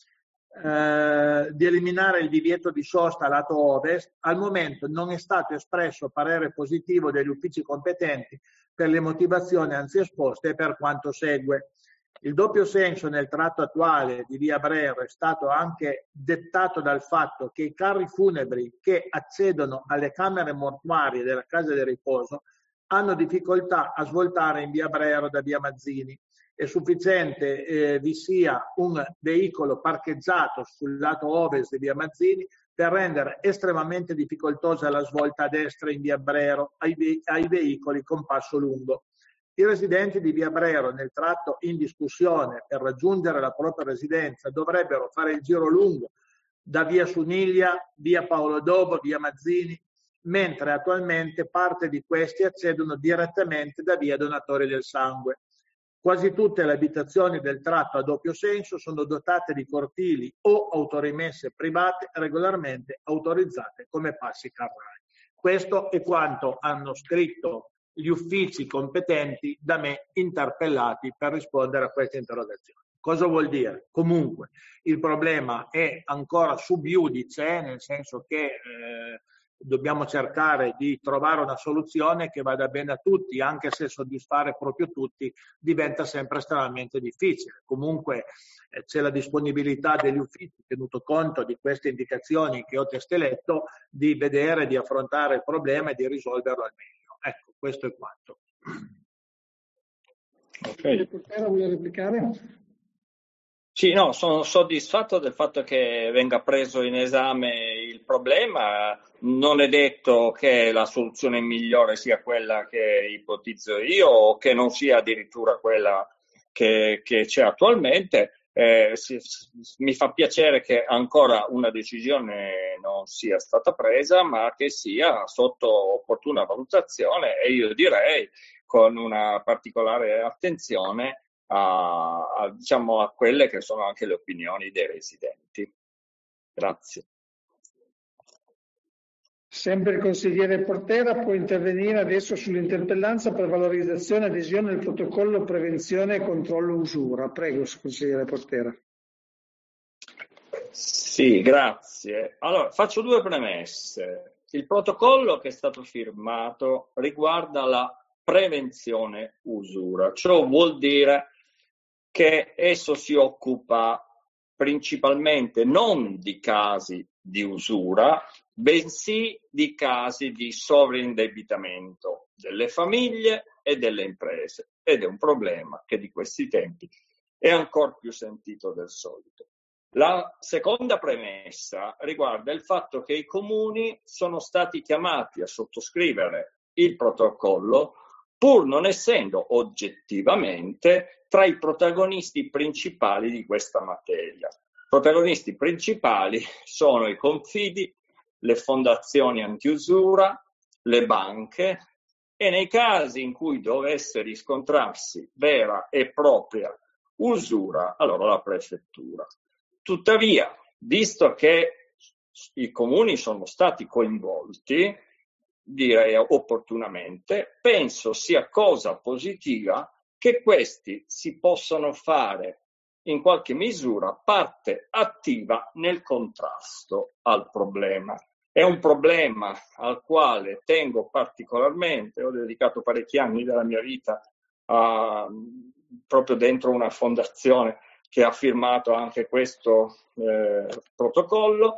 di eliminare il divieto di sosta lato ovest, al momento non è stato espresso parere positivo degli uffici competenti per le motivazioni anzi esposte e per quanto segue. Il doppio senso nel tratto attuale di via Abrero è stato anche dettato dal fatto che i carri funebri che accedono alle camere mortuarie della casa di riposo hanno difficoltà a svoltare in via Abrero da via Mazzini. È sufficiente vi sia un veicolo parcheggiato sul lato ovest di via Mazzini per rendere estremamente difficoltosa la svolta a destra in via Abrero ai veicoli con passo lungo. I residenti di via Abrero nel tratto in discussione per raggiungere la propria residenza dovrebbero fare il giro lungo da via Suniglia, via Paolo Dobo, via Mazzini, mentre attualmente parte di questi accedono direttamente da via Donatori del Sangue. Quasi tutte le abitazioni del tratto a doppio senso sono dotate di cortili o autorimesse private regolarmente autorizzate come passi carrai. Questo è quanto hanno scritto gli uffici competenti da me interpellati per rispondere a queste interrogazioni. Cosa vuol dire? Comunque, il problema è ancora sub iudice, nel senso che dobbiamo cercare di trovare una soluzione che vada bene a tutti, anche se soddisfare proprio tutti diventa sempre estremamente difficile. Comunque c'è la disponibilità degli uffici, tenuto conto di queste indicazioni che ho testé letto, di vedere, di affrontare il problema e di risolverlo al meglio. Ecco, questo è quanto. Okay. Vuole replicare? Sì, no, sono soddisfatto del fatto che venga preso in esame il problema. Non è detto che la soluzione migliore sia quella che ipotizzo io o che non sia addirittura quella che c'è attualmente. Mi fa piacere che ancora una decisione non sia stata presa, ma che sia sotto opportuna valutazione e io direi con una particolare attenzione diciamo, a quelle che sono anche le opinioni dei residenti. Grazie. Sempre il consigliere Portera può intervenire adesso sull'interpellanza per valorizzazione e adesione al protocollo prevenzione e controllo usura. Prego, consigliere Portera. Sì, grazie. Allora, faccio due premesse. Il protocollo che è stato firmato riguarda la prevenzione usura, ciò vuol dire che esso si occupa principalmente non di casi di usura, bensì di casi di sovraindebitamento delle famiglie e delle imprese, ed è un problema che di questi tempi è ancora più sentito del solito. La seconda premessa riguarda il fatto che i comuni sono stati chiamati a sottoscrivere il protocollo pur non essendo oggettivamente tra i protagonisti principali di questa materia. I protagonisti principali sono i confidi, le fondazioni antiusura, le banche e nei casi in cui dovesse riscontrarsi vera e propria usura, allora la prefettura. Tuttavia, visto che i comuni sono stati coinvolti, direi opportunamente, penso sia cosa positiva che questi si possano fare in qualche misura parte attiva nel contrasto al problema. È un problema al quale tengo particolarmente, ho dedicato parecchi anni della mia vita proprio dentro una fondazione che ha firmato anche questo protocollo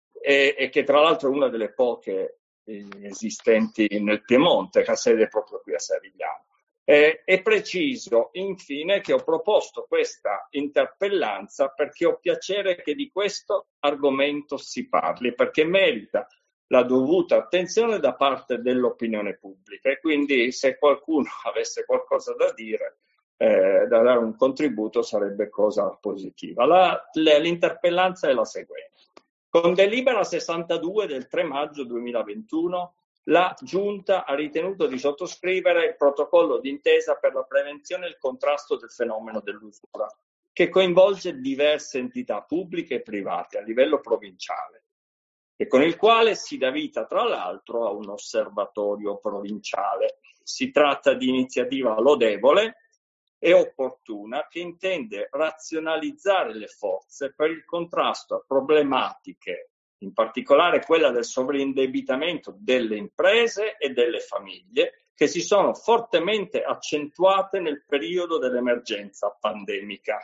e che tra l'altro è una delle poche esistenti nel Piemonte, che ha sede proprio qui a Savigliano. È preciso infine che ho proposto questa interpellanza perché ho piacere che di questo argomento si parli, perché merita la dovuta attenzione da parte dell'opinione pubblica e quindi se qualcuno avesse qualcosa da dire, da dare un contributo sarebbe cosa positiva. L'interpellanza è la seguente. Con delibera 62 del 3 maggio 2021 la Giunta ha ritenuto di sottoscrivere il protocollo d'intesa per la prevenzione e il contrasto del fenomeno dell'usura, che coinvolge diverse entità pubbliche e private a livello provinciale e con il quale si dà vita, tra l'altro, a un osservatorio provinciale. Si tratta di iniziativa lodevole e opportuna che intende razionalizzare le forze per il contrasto a problematiche, in particolare quella del sovraindebitamento delle imprese e delle famiglie, che si sono fortemente accentuate nel periodo dell'emergenza pandemica.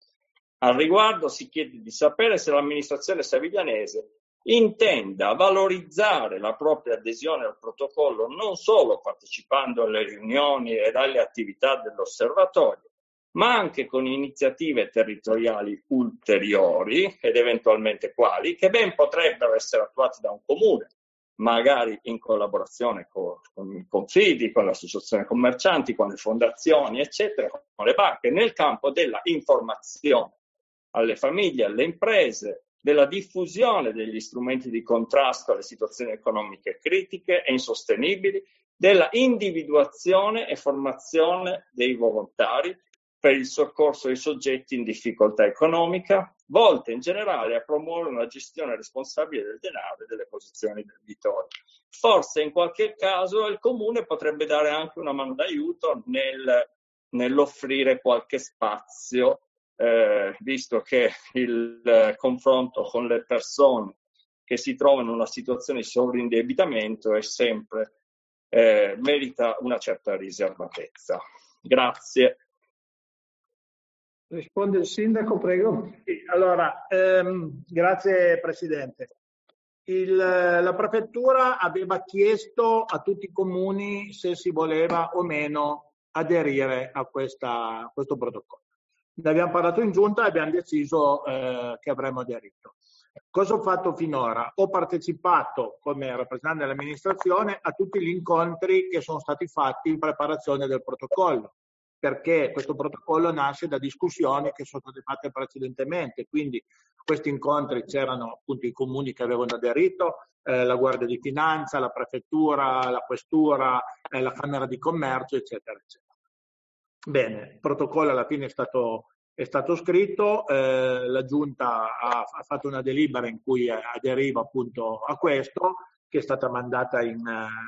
Al riguardo si chiede di sapere se l'amministrazione saviglianese intenda valorizzare la propria adesione al protocollo non solo partecipando alle riunioni ed alle attività dell'osservatorio, ma anche con iniziative territoriali ulteriori ed eventualmente quali, che ben potrebbero essere attuate da un comune, magari in collaborazione con i confidi, con l'associazione commercianti, con le fondazioni, eccetera, con le banche, nel campo della informazione alle famiglie, alle imprese, della diffusione degli strumenti di contrasto alle situazioni economiche critiche e insostenibili, della individuazione e formazione dei volontari per il soccorso ai soggetti in difficoltà economica, volte in generale a promuovere una gestione responsabile del denaro e delle posizioni debitorie. Forse in qualche caso il Comune potrebbe dare anche una mano d'aiuto nell'offrire qualche spazio visto che il confronto con le persone che si trovano in una situazione di sovraindebitamento è sempre merita una certa riservatezza. Grazie. Risponde il sindaco, prego. Sì, allora, grazie Presidente. La prefettura aveva chiesto a tutti i comuni se si voleva o meno aderire a questo protocollo. Ne abbiamo parlato in giunta e abbiamo deciso che avremmo aderito. Cosa ho fatto finora? Ho partecipato come rappresentante dell'amministrazione a tutti gli incontri che sono stati fatti in preparazione del protocollo, perché questo protocollo nasce da discussioni che sono state fatte precedentemente, quindi questi incontri c'erano appunto i comuni che avevano aderito, la Guardia di Finanza, la Prefettura, la Questura, la Camera di Commercio, eccetera, eccetera. Bene, il protocollo alla fine è stato scritto, la Giunta ha fatto una delibera in cui aderiva appunto a questo, che è stata mandata in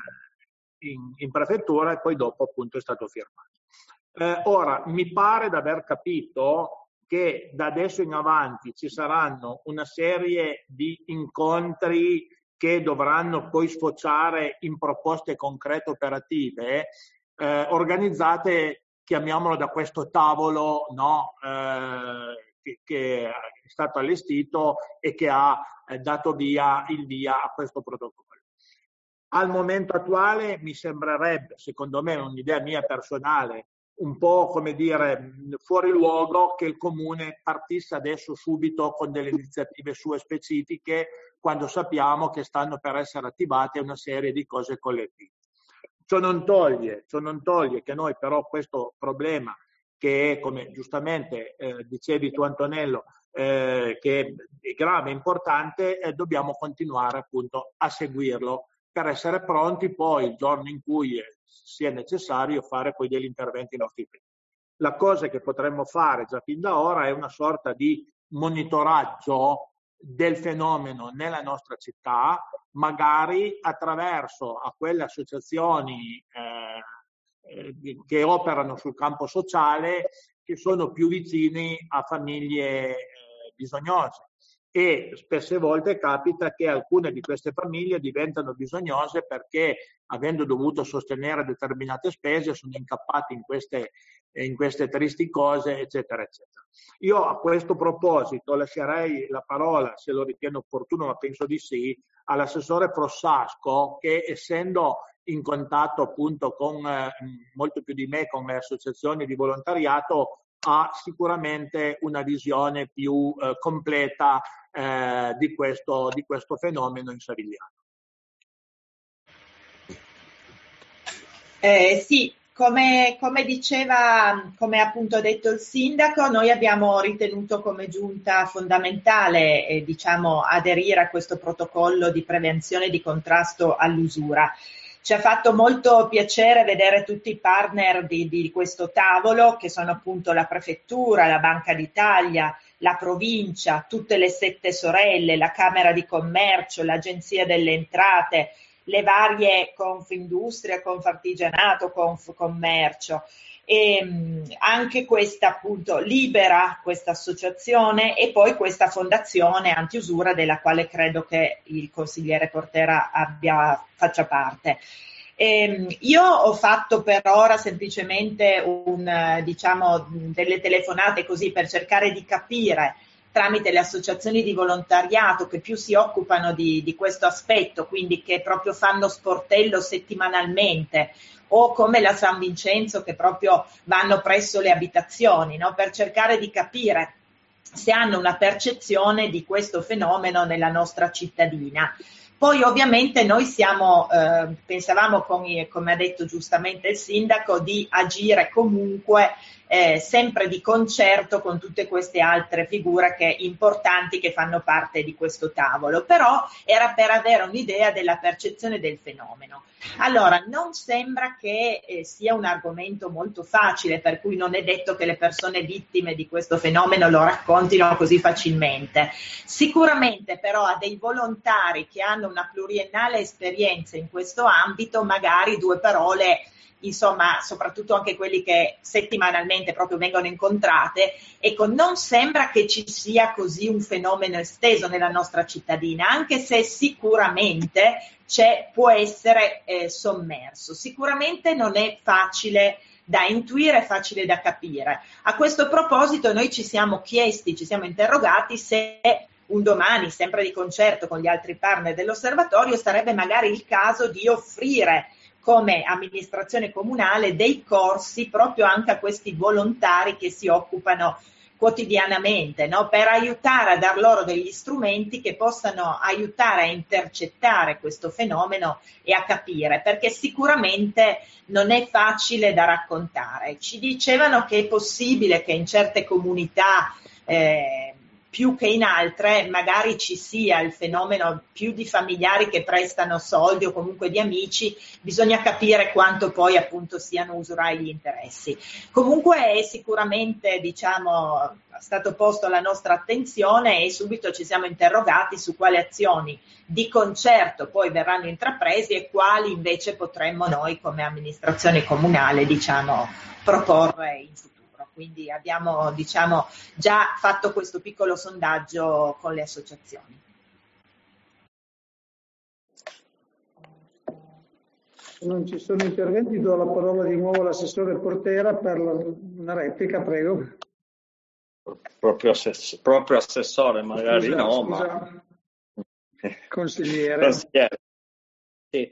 Prefettura e poi dopo appunto è stato firmato. Ora, mi pare di aver capito che da adesso in avanti ci saranno una serie di incontri che dovranno poi sfociare in proposte concrete operative, organizzate, chiamiamolo, da questo tavolo, no? Che è stato allestito e che ha dato il via a questo protocollo. Al momento attuale mi sembrerebbe, secondo me, un'idea mia personale, un po' come dire fuori luogo che il comune partisse adesso subito con delle iniziative sue specifiche quando sappiamo che stanno per essere attivate una serie di cose collettive. Ciò non toglie che noi però questo problema, che è, come giustamente dicevi tu Antonello, che è grave e importante, dobbiamo continuare appunto a seguirlo per essere pronti poi il giorno in cui sia necessario fare poi degli interventi nostri. La cosa che potremmo fare già fin da ora è una sorta di monitoraggio del fenomeno nella nostra città, magari attraverso a quelle associazioni che operano sul campo sociale, che sono più vicini a famiglie bisognose. E spesse volte capita che alcune di queste famiglie diventano bisognose perché, avendo dovuto sostenere determinate spese, sono incappate in queste tristi cose, eccetera, eccetera. Io a questo proposito lascerei la parola, se lo ritiene opportuno, ma penso di sì, all'assessore Frossasco, che essendo in contatto appunto con molto più di me con le associazioni di volontariato, ha sicuramente una visione più completa di questo fenomeno in Savigliano. Sì, come diceva, come appunto ha detto il sindaco, noi abbiamo ritenuto come giunta fondamentale aderire a questo protocollo di prevenzione e di contrasto all'usura. Ci ha fatto molto piacere vedere tutti i partner di questo tavolo, che sono appunto la Prefettura, la Banca d'Italia, la Provincia, tutte le 7 sorelle, la Camera di Commercio, l'Agenzia delle Entrate, le varie Confindustria, Confartigianato, Confcommercio. E anche questa appunto Libera, questa associazione, e poi questa fondazione antiusura della quale credo che il consigliere Portera faccia parte. Io ho fatto per ora semplicemente delle telefonate così per cercare di capire tramite le associazioni di volontariato che più si occupano di questo aspetto, quindi che proprio fanno sportello settimanalmente, o come la San Vincenzo che proprio vanno presso le abitazioni, no? Per cercare di capire se hanno una percezione di questo fenomeno nella nostra cittadina. Poi ovviamente noi pensavamo, come ha detto giustamente il sindaco, di agire comunque sempre di concerto con tutte queste altre figure importanti che fanno parte di questo tavolo, però era per avere un'idea della percezione del fenomeno. Allora, non sembra che sia un argomento molto facile, per cui non è detto che le persone vittime di questo fenomeno lo raccontino così facilmente. Sicuramente però a dei volontari che hanno una pluriennale esperienza in questo ambito, magari 2 parole insomma, soprattutto anche quelli che settimanalmente proprio vengono incontrate, ecco, non sembra che ci sia così un fenomeno esteso nella nostra cittadina, anche se sicuramente può essere sommerso. Sicuramente non è facile da intuire, facile da capire. A questo proposito noi ci siamo interrogati se un domani, sempre di concerto con gli altri partner dell'osservatorio, sarebbe magari il caso di offrire come amministrazione comunale dei corsi proprio anche a questi volontari che si occupano quotidianamente, no? Per aiutare a dar loro degli strumenti che possano aiutare a intercettare questo fenomeno e a capire, perché sicuramente non è facile da raccontare. Ci dicevano che è possibile che in certe comunità più che in altre magari ci sia il fenomeno più di familiari che prestano soldi o comunque di amici, bisogna capire quanto poi appunto siano usurai gli interessi. Comunque è sicuramente, diciamo, stato posto alla nostra attenzione e subito ci siamo interrogati su quali azioni di concerto poi verranno intrapresi e quali invece potremmo noi come amministrazione comunale, diciamo, proporre in futuro. Quindi abbiamo, diciamo, già fatto questo piccolo sondaggio con le associazioni. Se non ci sono interventi, do la parola di nuovo all'assessore Portera per una replica, prego. Proprio assessore, magari scusa, no, scusa. ma... Consigliere. Sì.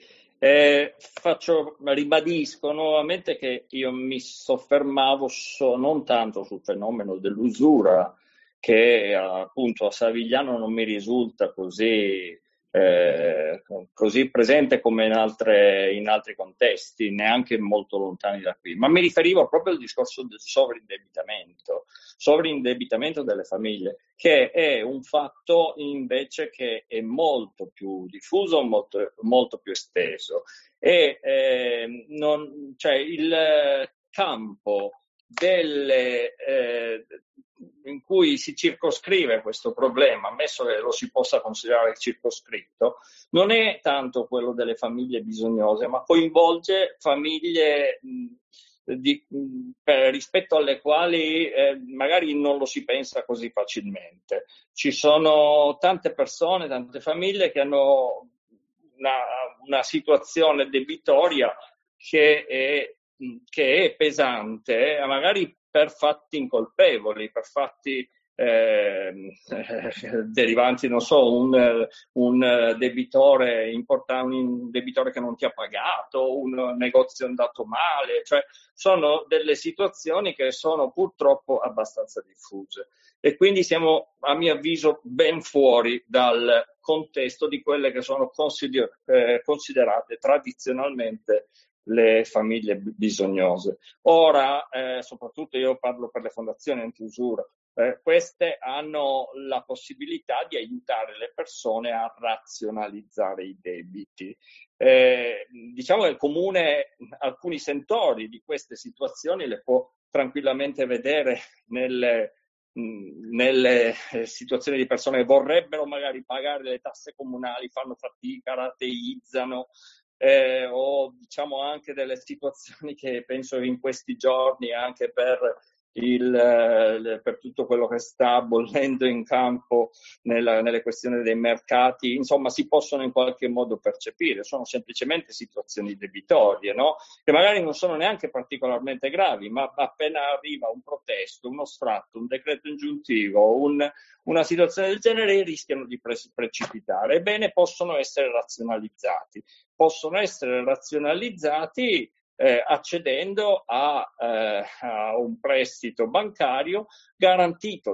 Ribadisco nuovamente che io mi soffermavo non tanto sul fenomeno dell'usura, che appunto a Savigliano non mi risulta così presente come in altri contesti, neanche molto lontani da qui, ma mi riferivo proprio al discorso del sovraindebitamento delle famiglie, che è un fatto invece che è molto più diffuso, molto, molto più esteso, e il campo in cui si circoscrive questo problema, ammesso che lo si possa considerare circoscritto, non è tanto quello delle famiglie bisognose, ma coinvolge famiglie rispetto alle quali magari non lo si pensa così facilmente. Ci sono tante persone, tante famiglie che hanno una situazione debitoria che è pesante, magari per fatti incolpevoli, per fatti derivanti, non so, un debitore importante, un debitore che non ti ha pagato, un negozio andato male, cioè sono delle situazioni che sono purtroppo abbastanza diffuse e quindi siamo, a mio avviso, ben fuori dal contesto di quelle che sono considerate tradizionalmente le famiglie bisognose. Ora, soprattutto io parlo per le fondazioni antiusura, queste hanno la possibilità di aiutare le persone a razionalizzare i debiti. Diciamo che il comune alcuni sentori di queste situazioni le può tranquillamente vedere nelle situazioni di persone che vorrebbero magari pagare le tasse comunali, fanno fatica, rateizzano, o diciamo anche delle situazioni che penso in questi giorni anche per tutto quello che sta bollendo in campo nelle questioni dei mercati, insomma, si possono in qualche modo percepire. Sono semplicemente situazioni debitorie, no? Che magari non sono neanche particolarmente gravi, ma appena arriva un protesto, uno sfratto, un decreto ingiuntivo, una situazione del genere, rischiano di precipitare. Ebbene, possono essere razionalizzati accedendo a un prestito bancario garantito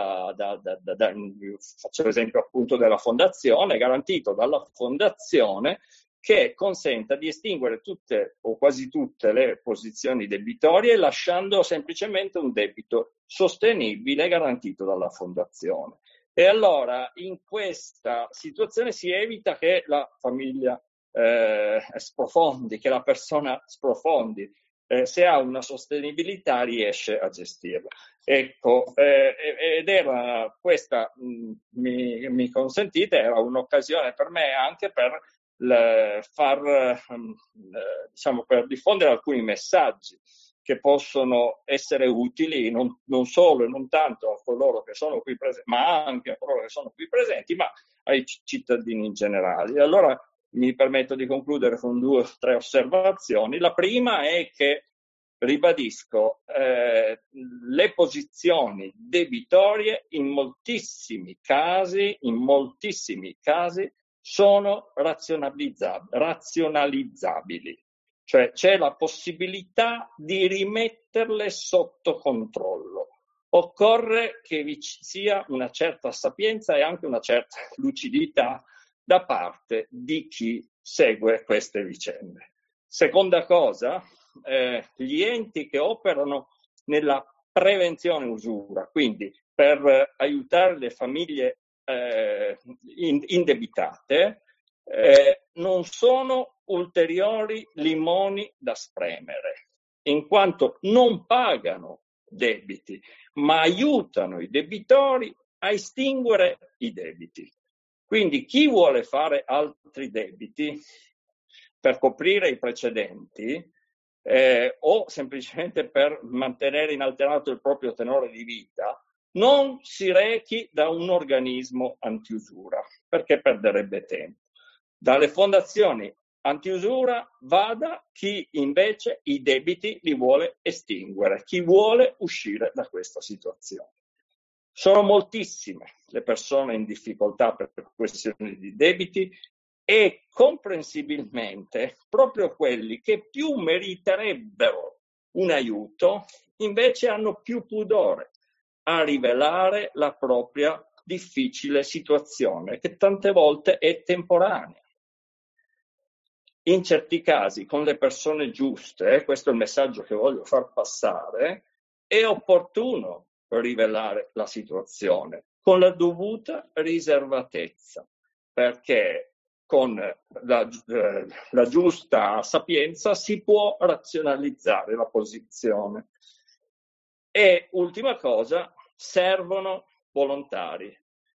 faccio l'esempio appunto della fondazione, garantito dalla fondazione, che consenta di estinguere tutte o quasi tutte le posizioni debitorie, lasciando semplicemente un debito sostenibile garantito dalla fondazione. E allora in questa situazione si evita che la famiglia sprofondi, che la persona sprofondi, se ha una sostenibilità riesce a gestirla. Ecco, ed era questa, mi consentite, era un'occasione per me anche per per diffondere alcuni messaggi che possono essere utili non solo e non tanto a coloro che sono qui presenti, ma anche a coloro che sono qui presenti, ma ai cittadini in generale. Allora mi permetto di concludere con 2 o 3 osservazioni. La prima è che ribadisco, le posizioni debitorie in moltissimi casi sono razionalizzabili, cioè c'è la possibilità di rimetterle sotto controllo. Occorre che vi sia una certa sapienza e anche una certa lucidità da parte di chi segue queste vicende. Seconda cosa, gli enti che operano nella prevenzione usura, quindi per aiutare le famiglie indebitate, non sono ulteriori limoni da spremere, in quanto non pagano debiti, ma aiutano i debitori a estinguere i debiti. Quindi chi vuole fare altri debiti per coprire i precedenti o semplicemente per mantenere inalterato il proprio tenore di vita, non si rechi da un organismo antiusura, perché perderebbe tempo. Dalle fondazioni antiusura vada chi invece i debiti li vuole estinguere, chi vuole uscire da questa situazione. Sono moltissime le persone in difficoltà per questioni di debiti e comprensibilmente proprio quelli che più meriterebbero un aiuto invece hanno più pudore a rivelare la propria difficile situazione, che tante volte è temporanea. In certi casi, con le persone giuste, questo è il messaggio che voglio far passare, è opportuno rivelare la situazione con la dovuta riservatezza, perché con la giusta sapienza si può razionalizzare la posizione. E ultima cosa, servono volontari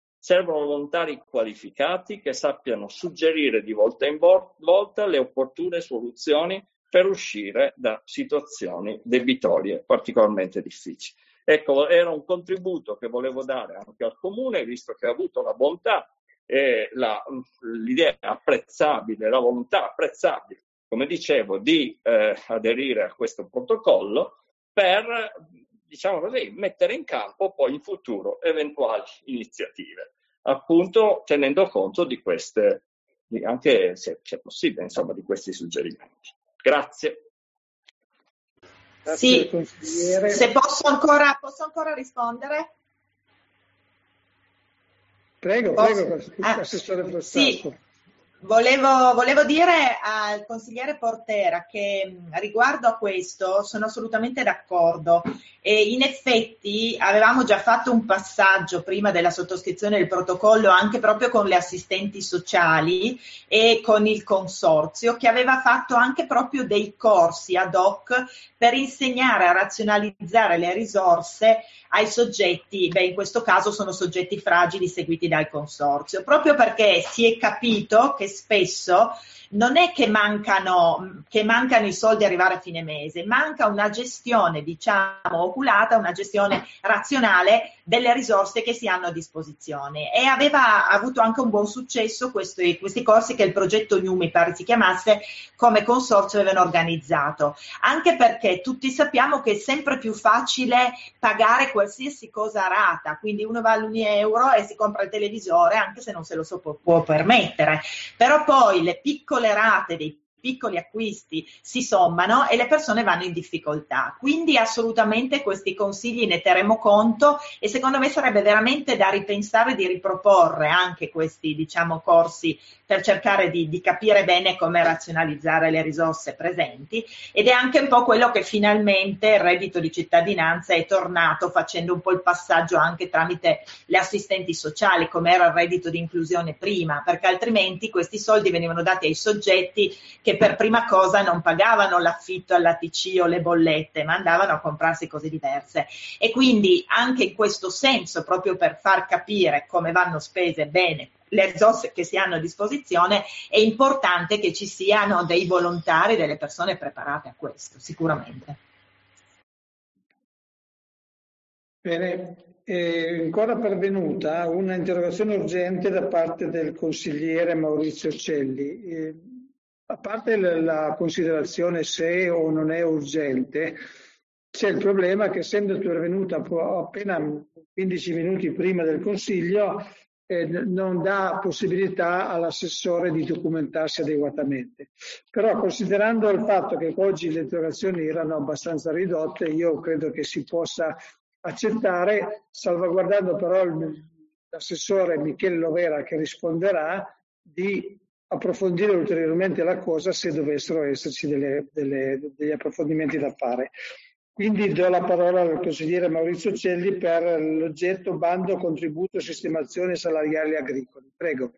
qualificati che sappiano suggerire di volta in volta le opportune soluzioni per uscire da situazioni debitorie particolarmente difficili. Ecco, era un contributo che volevo dare anche al Comune, visto che ha avuto la bontà e l'idea apprezzabile, la volontà apprezzabile, come dicevo, di aderire a questo protocollo per, diciamo così, mettere in campo poi in futuro eventuali iniziative, appunto tenendo conto di queste, anche se c'è possibile, insomma, di questi suggerimenti. Grazie. Sì, se posso ancora rispondere? Prego, assessore Frassato. Sì, volevo dire al consigliere Portera che riguardo a questo sono assolutamente d'accordo e in effetti avevamo già fatto un passaggio prima della sottoscrizione del protocollo anche proprio con le assistenti sociali e con il consorzio, che aveva fatto anche proprio dei corsi ad hoc per insegnare a razionalizzare le risorse ai soggetti, in questo caso sono soggetti fragili seguiti dal consorzio, proprio perché si è capito che spesso non è che mancano i soldi a arrivare a fine mese, manca una gestione, diciamo, oculata, una gestione razionale delle risorse che si hanno a disposizione. E aveva avuto anche un buon successo questi corsi che il progetto New, mi pare si chiamasse, come consorzio avevano organizzato, anche perché tutti sappiamo che è sempre più facile pagare qualsiasi cosa a rata, quindi uno va all'1 € e si compra il televisore anche se non se lo può permettere, però poi le piccole rate dei piccoli acquisti si sommano e le persone vanno in difficoltà, quindi assolutamente questi consigli ne terremo conto e secondo me sarebbe veramente da ripensare, di riproporre anche questi, diciamo, corsi per cercare di capire bene come razionalizzare le risorse presenti, ed è anche un po' quello che finalmente il reddito di cittadinanza è tornato, facendo un po' il passaggio anche tramite le assistenti sociali, come era il reddito di inclusione prima, perché altrimenti questi soldi venivano dati ai soggetti che per prima cosa non pagavano l'affitto all'ATC o le bollette, ma andavano a comprarsi cose diverse. E quindi anche in questo senso, proprio per far capire come vanno spese bene le risorse che si hanno a disposizione, è importante che ci siano dei volontari, delle persone preparate a questo, sicuramente. Bene, è ancora pervenuta una interrogazione urgente da parte del consigliere Maurizio Celli. A parte la considerazione se o non è urgente, c'è il problema che, essendo pervenuta appena 15 minuti prima del Consiglio, non dà possibilità all'assessore di documentarsi adeguatamente. Però, considerando il fatto che oggi le interrogazioni erano abbastanza ridotte, io credo che si possa accettare, salvaguardando però l'assessore Michele Lovera, che risponderà, di approfondire ulteriormente la cosa se dovessero esserci degli approfondimenti da fare. Quindi do la parola al consigliere Maurizio Celli per l'oggetto bando contributo sistemazione salariali agricoli. Prego.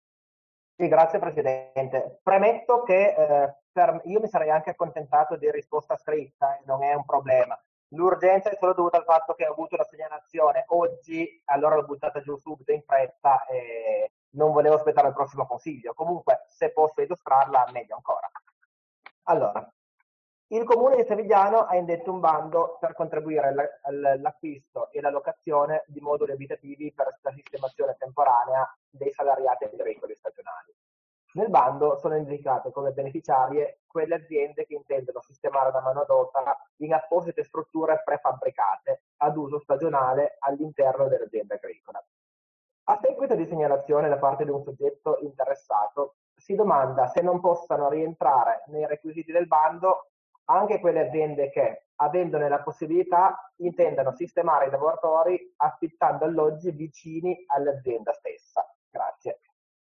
Sì, grazie Presidente. Premetto che io mi sarei anche accontentato di risposta scritta, non è un problema. L'urgenza è solo dovuta al fatto che ho avuto la segnalazione oggi, allora l'ho buttata giù subito in fretta e non volevo aspettare il prossimo Consiglio. Comunque, se posso illustrarla, meglio ancora. Allora, il Comune di Savigliano ha indetto un bando per contribuire all'acquisto e l'allocazione di moduli abitativi per la sistemazione temporanea dei salariati agricoli stagionali. Nel bando sono indicate come beneficiarie quelle aziende che intendono sistemare una manodopera in apposite strutture prefabbricate ad uso stagionale all'interno dell'azienda agricola. A seguito di segnalazione da parte di un soggetto interessato, si domanda se non possano rientrare nei requisiti del bando anche quelle aziende che, avendone la possibilità, intendano sistemare i lavoratori affittando alloggi vicini all'azienda stessa. Grazie.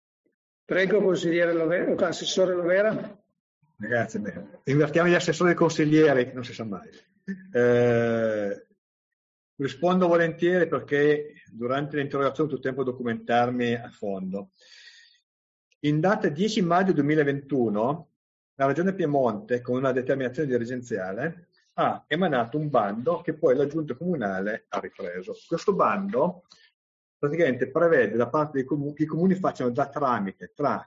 Prego, consigliere Lovera, assessore Lovera. Grazie. Invertiamo gli assessori e consiglieri, non si sa mai. Rispondo volentieri perché durante l'interrogazione ho avuto tempo di documentarmi a fondo. In data 10 maggio 2021, la Regione Piemonte, con una determinazione dirigenziale, ha emanato un bando che poi la Giunta Comunale ha ripreso. Questo bando praticamente prevede da parte dei comuni che i comuni facciano da tramite tra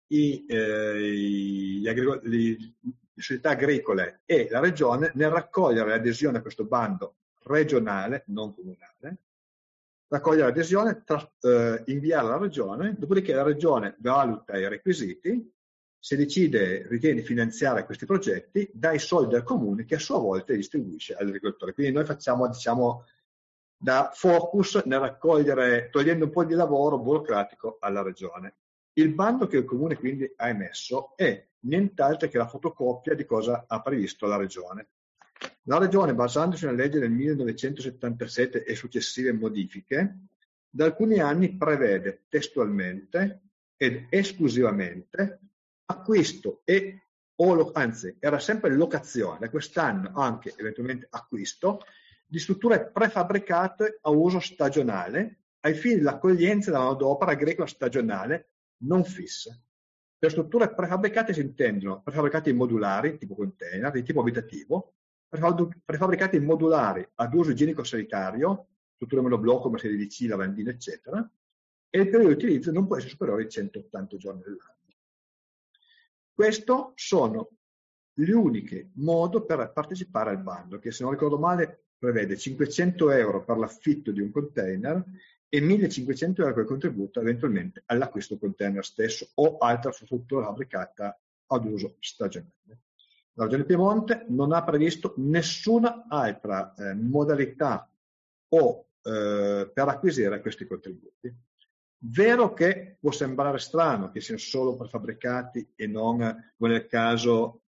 le società agricole e la Regione nel raccogliere l'adesione a questo bando regionale, non comunale, raccogliere l'adesione, inviare alla Regione, dopodiché la Regione valuta i requisiti, se decide, ritiene di finanziare questi progetti, dà i soldi al Comune che a sua volta li distribuisce all'agricoltore. Quindi noi facciamo, diciamo, da focus nel raccogliere, togliendo un po' di lavoro burocratico alla Regione. Il bando che il Comune quindi ha emesso è nient'altro che la fotocopia di cosa ha previsto la Regione. La Regione, basandosi nella legge del 1977 e successive modifiche, da alcuni anni prevede testualmente ed esclusivamente acquisto anzi era sempre locazione, da quest'anno anche eventualmente acquisto, di strutture prefabbricate a uso stagionale ai fini dell'accoglienza della manodopera agricola stagionale non fissa. Per strutture prefabbricate si intendono prefabbricati modulari, tipo container, di tipo abitativo, prefabbricati modulari ad uso igienico-sanitario, strutture monoblocco come serie di C, lavandine, eccetera, e il periodo di utilizzo non può essere superiore ai 180 giorni dell'anno. Questi sono gli unici modi per partecipare al bando, che se non ricordo male prevede 500 euro per l'affitto di un container e 1500 euro per il contributo eventualmente all'acquisto container stesso o altra struttura fabbricata ad uso stagionale. La Regione Piemonte non ha previsto nessuna altra modalità per acquisire questi contributi. Vero che può sembrare strano che siano solo prefabbricati e non, come nel caso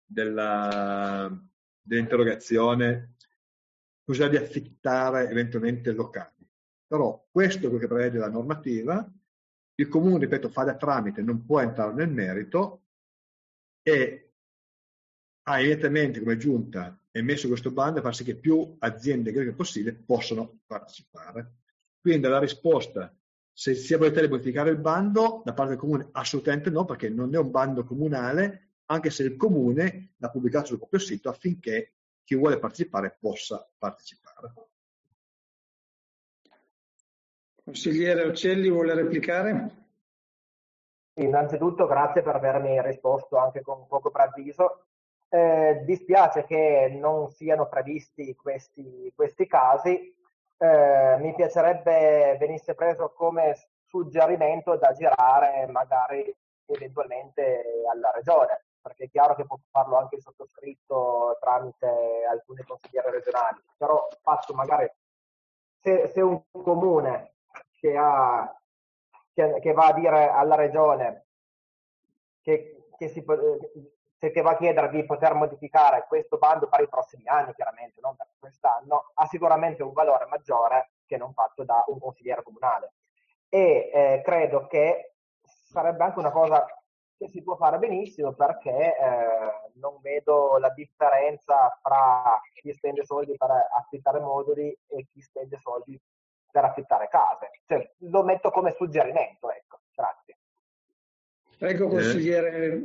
dell'interrogazione, di affittare eventualmente locali. Però questo è quello che prevede la normativa, il Comune, ripeto, fa da tramite, non può entrare nel merito e ha evidentemente come Giunta emesso questo bando per far sì che più aziende agricole possibile possano partecipare. Quindi la risposta, se si vuole modificare il bando da parte del Comune, assolutamente no, perché non è un bando comunale, anche se il Comune l'ha pubblicato sul proprio sito affinché chi vuole partecipare possa partecipare. Consigliere Uccelli vuole replicare? innanzitutto grazie per avermi risposto anche con poco preavviso. Dispiace che non siano previsti questi casi. Mi piacerebbe venisse preso come suggerimento da girare magari eventualmente alla regione, perché è chiaro che può farlo anche il sottoscritto tramite alcuni consiglieri regionali, però fatto magari se un comune che va a dire alla regione che va a chiedere di poter modificare questo bando per i prossimi anni, chiaramente non per quest'anno, ha sicuramente un valore maggiore che non fatto da un consigliere comunale. E credo che sarebbe anche una cosa che si può fare benissimo, perché non vedo la differenza fra chi spende soldi per affittare moduli e chi spende soldi per affittare case. Cioè, lo metto come suggerimento, ecco. Grazie. Prego, consigliere.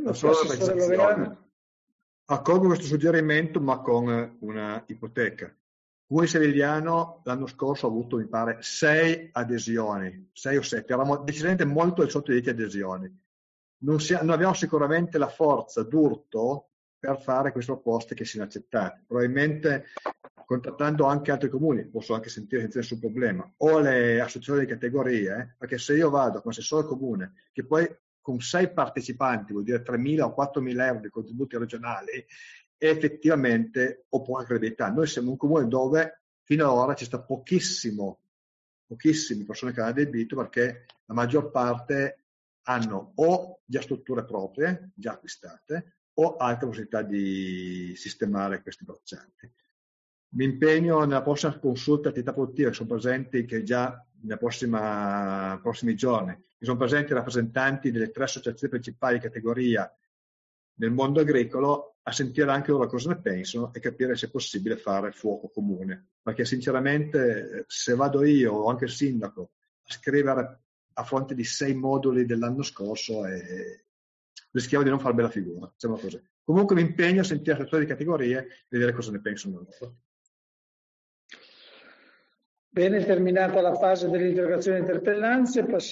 Accolgo questo suggerimento, ma con una ipoteca. Comune Sevigliano l'anno scorso ha avuto, mi pare, 6 adesioni, 6 o 7, eravamo decisamente molto al sotto di 10 adesioni. Non abbiamo sicuramente la forza d'urto per fare queste proposte che siano accettate. Probabilmente contattando anche altri comuni, posso anche sentire senza nessun problema, o le associazioni di categorie, perché se io vado come assessore comune, che poi con 6 partecipanti, vuol dire 3.000 o 4.000 euro di contributi regionali, effettivamente ho poca credibilità. Noi siamo un comune dove fino ad ora c'è stato pochissime persone che hanno adibito, perché la maggior parte hanno o già strutture proprie, già acquistate, o altre possibilità di sistemare questi braccianti. Mi impegno nella prossima consulta attività produttive, che sono presenti che già nei prossimi giorni, che sono presenti rappresentanti delle 3 associazioni principali di categoria nel mondo agricolo, a sentire anche loro cosa ne pensano e capire se è possibile fare fuoco comune. Perché sinceramente, se vado io o anche il sindaco a scrivere a fronte di 6 moduli dell'anno scorso, rischiamo di non fare bella figura, diciamo così. Comunque mi impegno a sentire le associazioni di categorie e vedere cosa ne pensano loro. Bene, terminata la fase delle interrogazioni e interpellanze,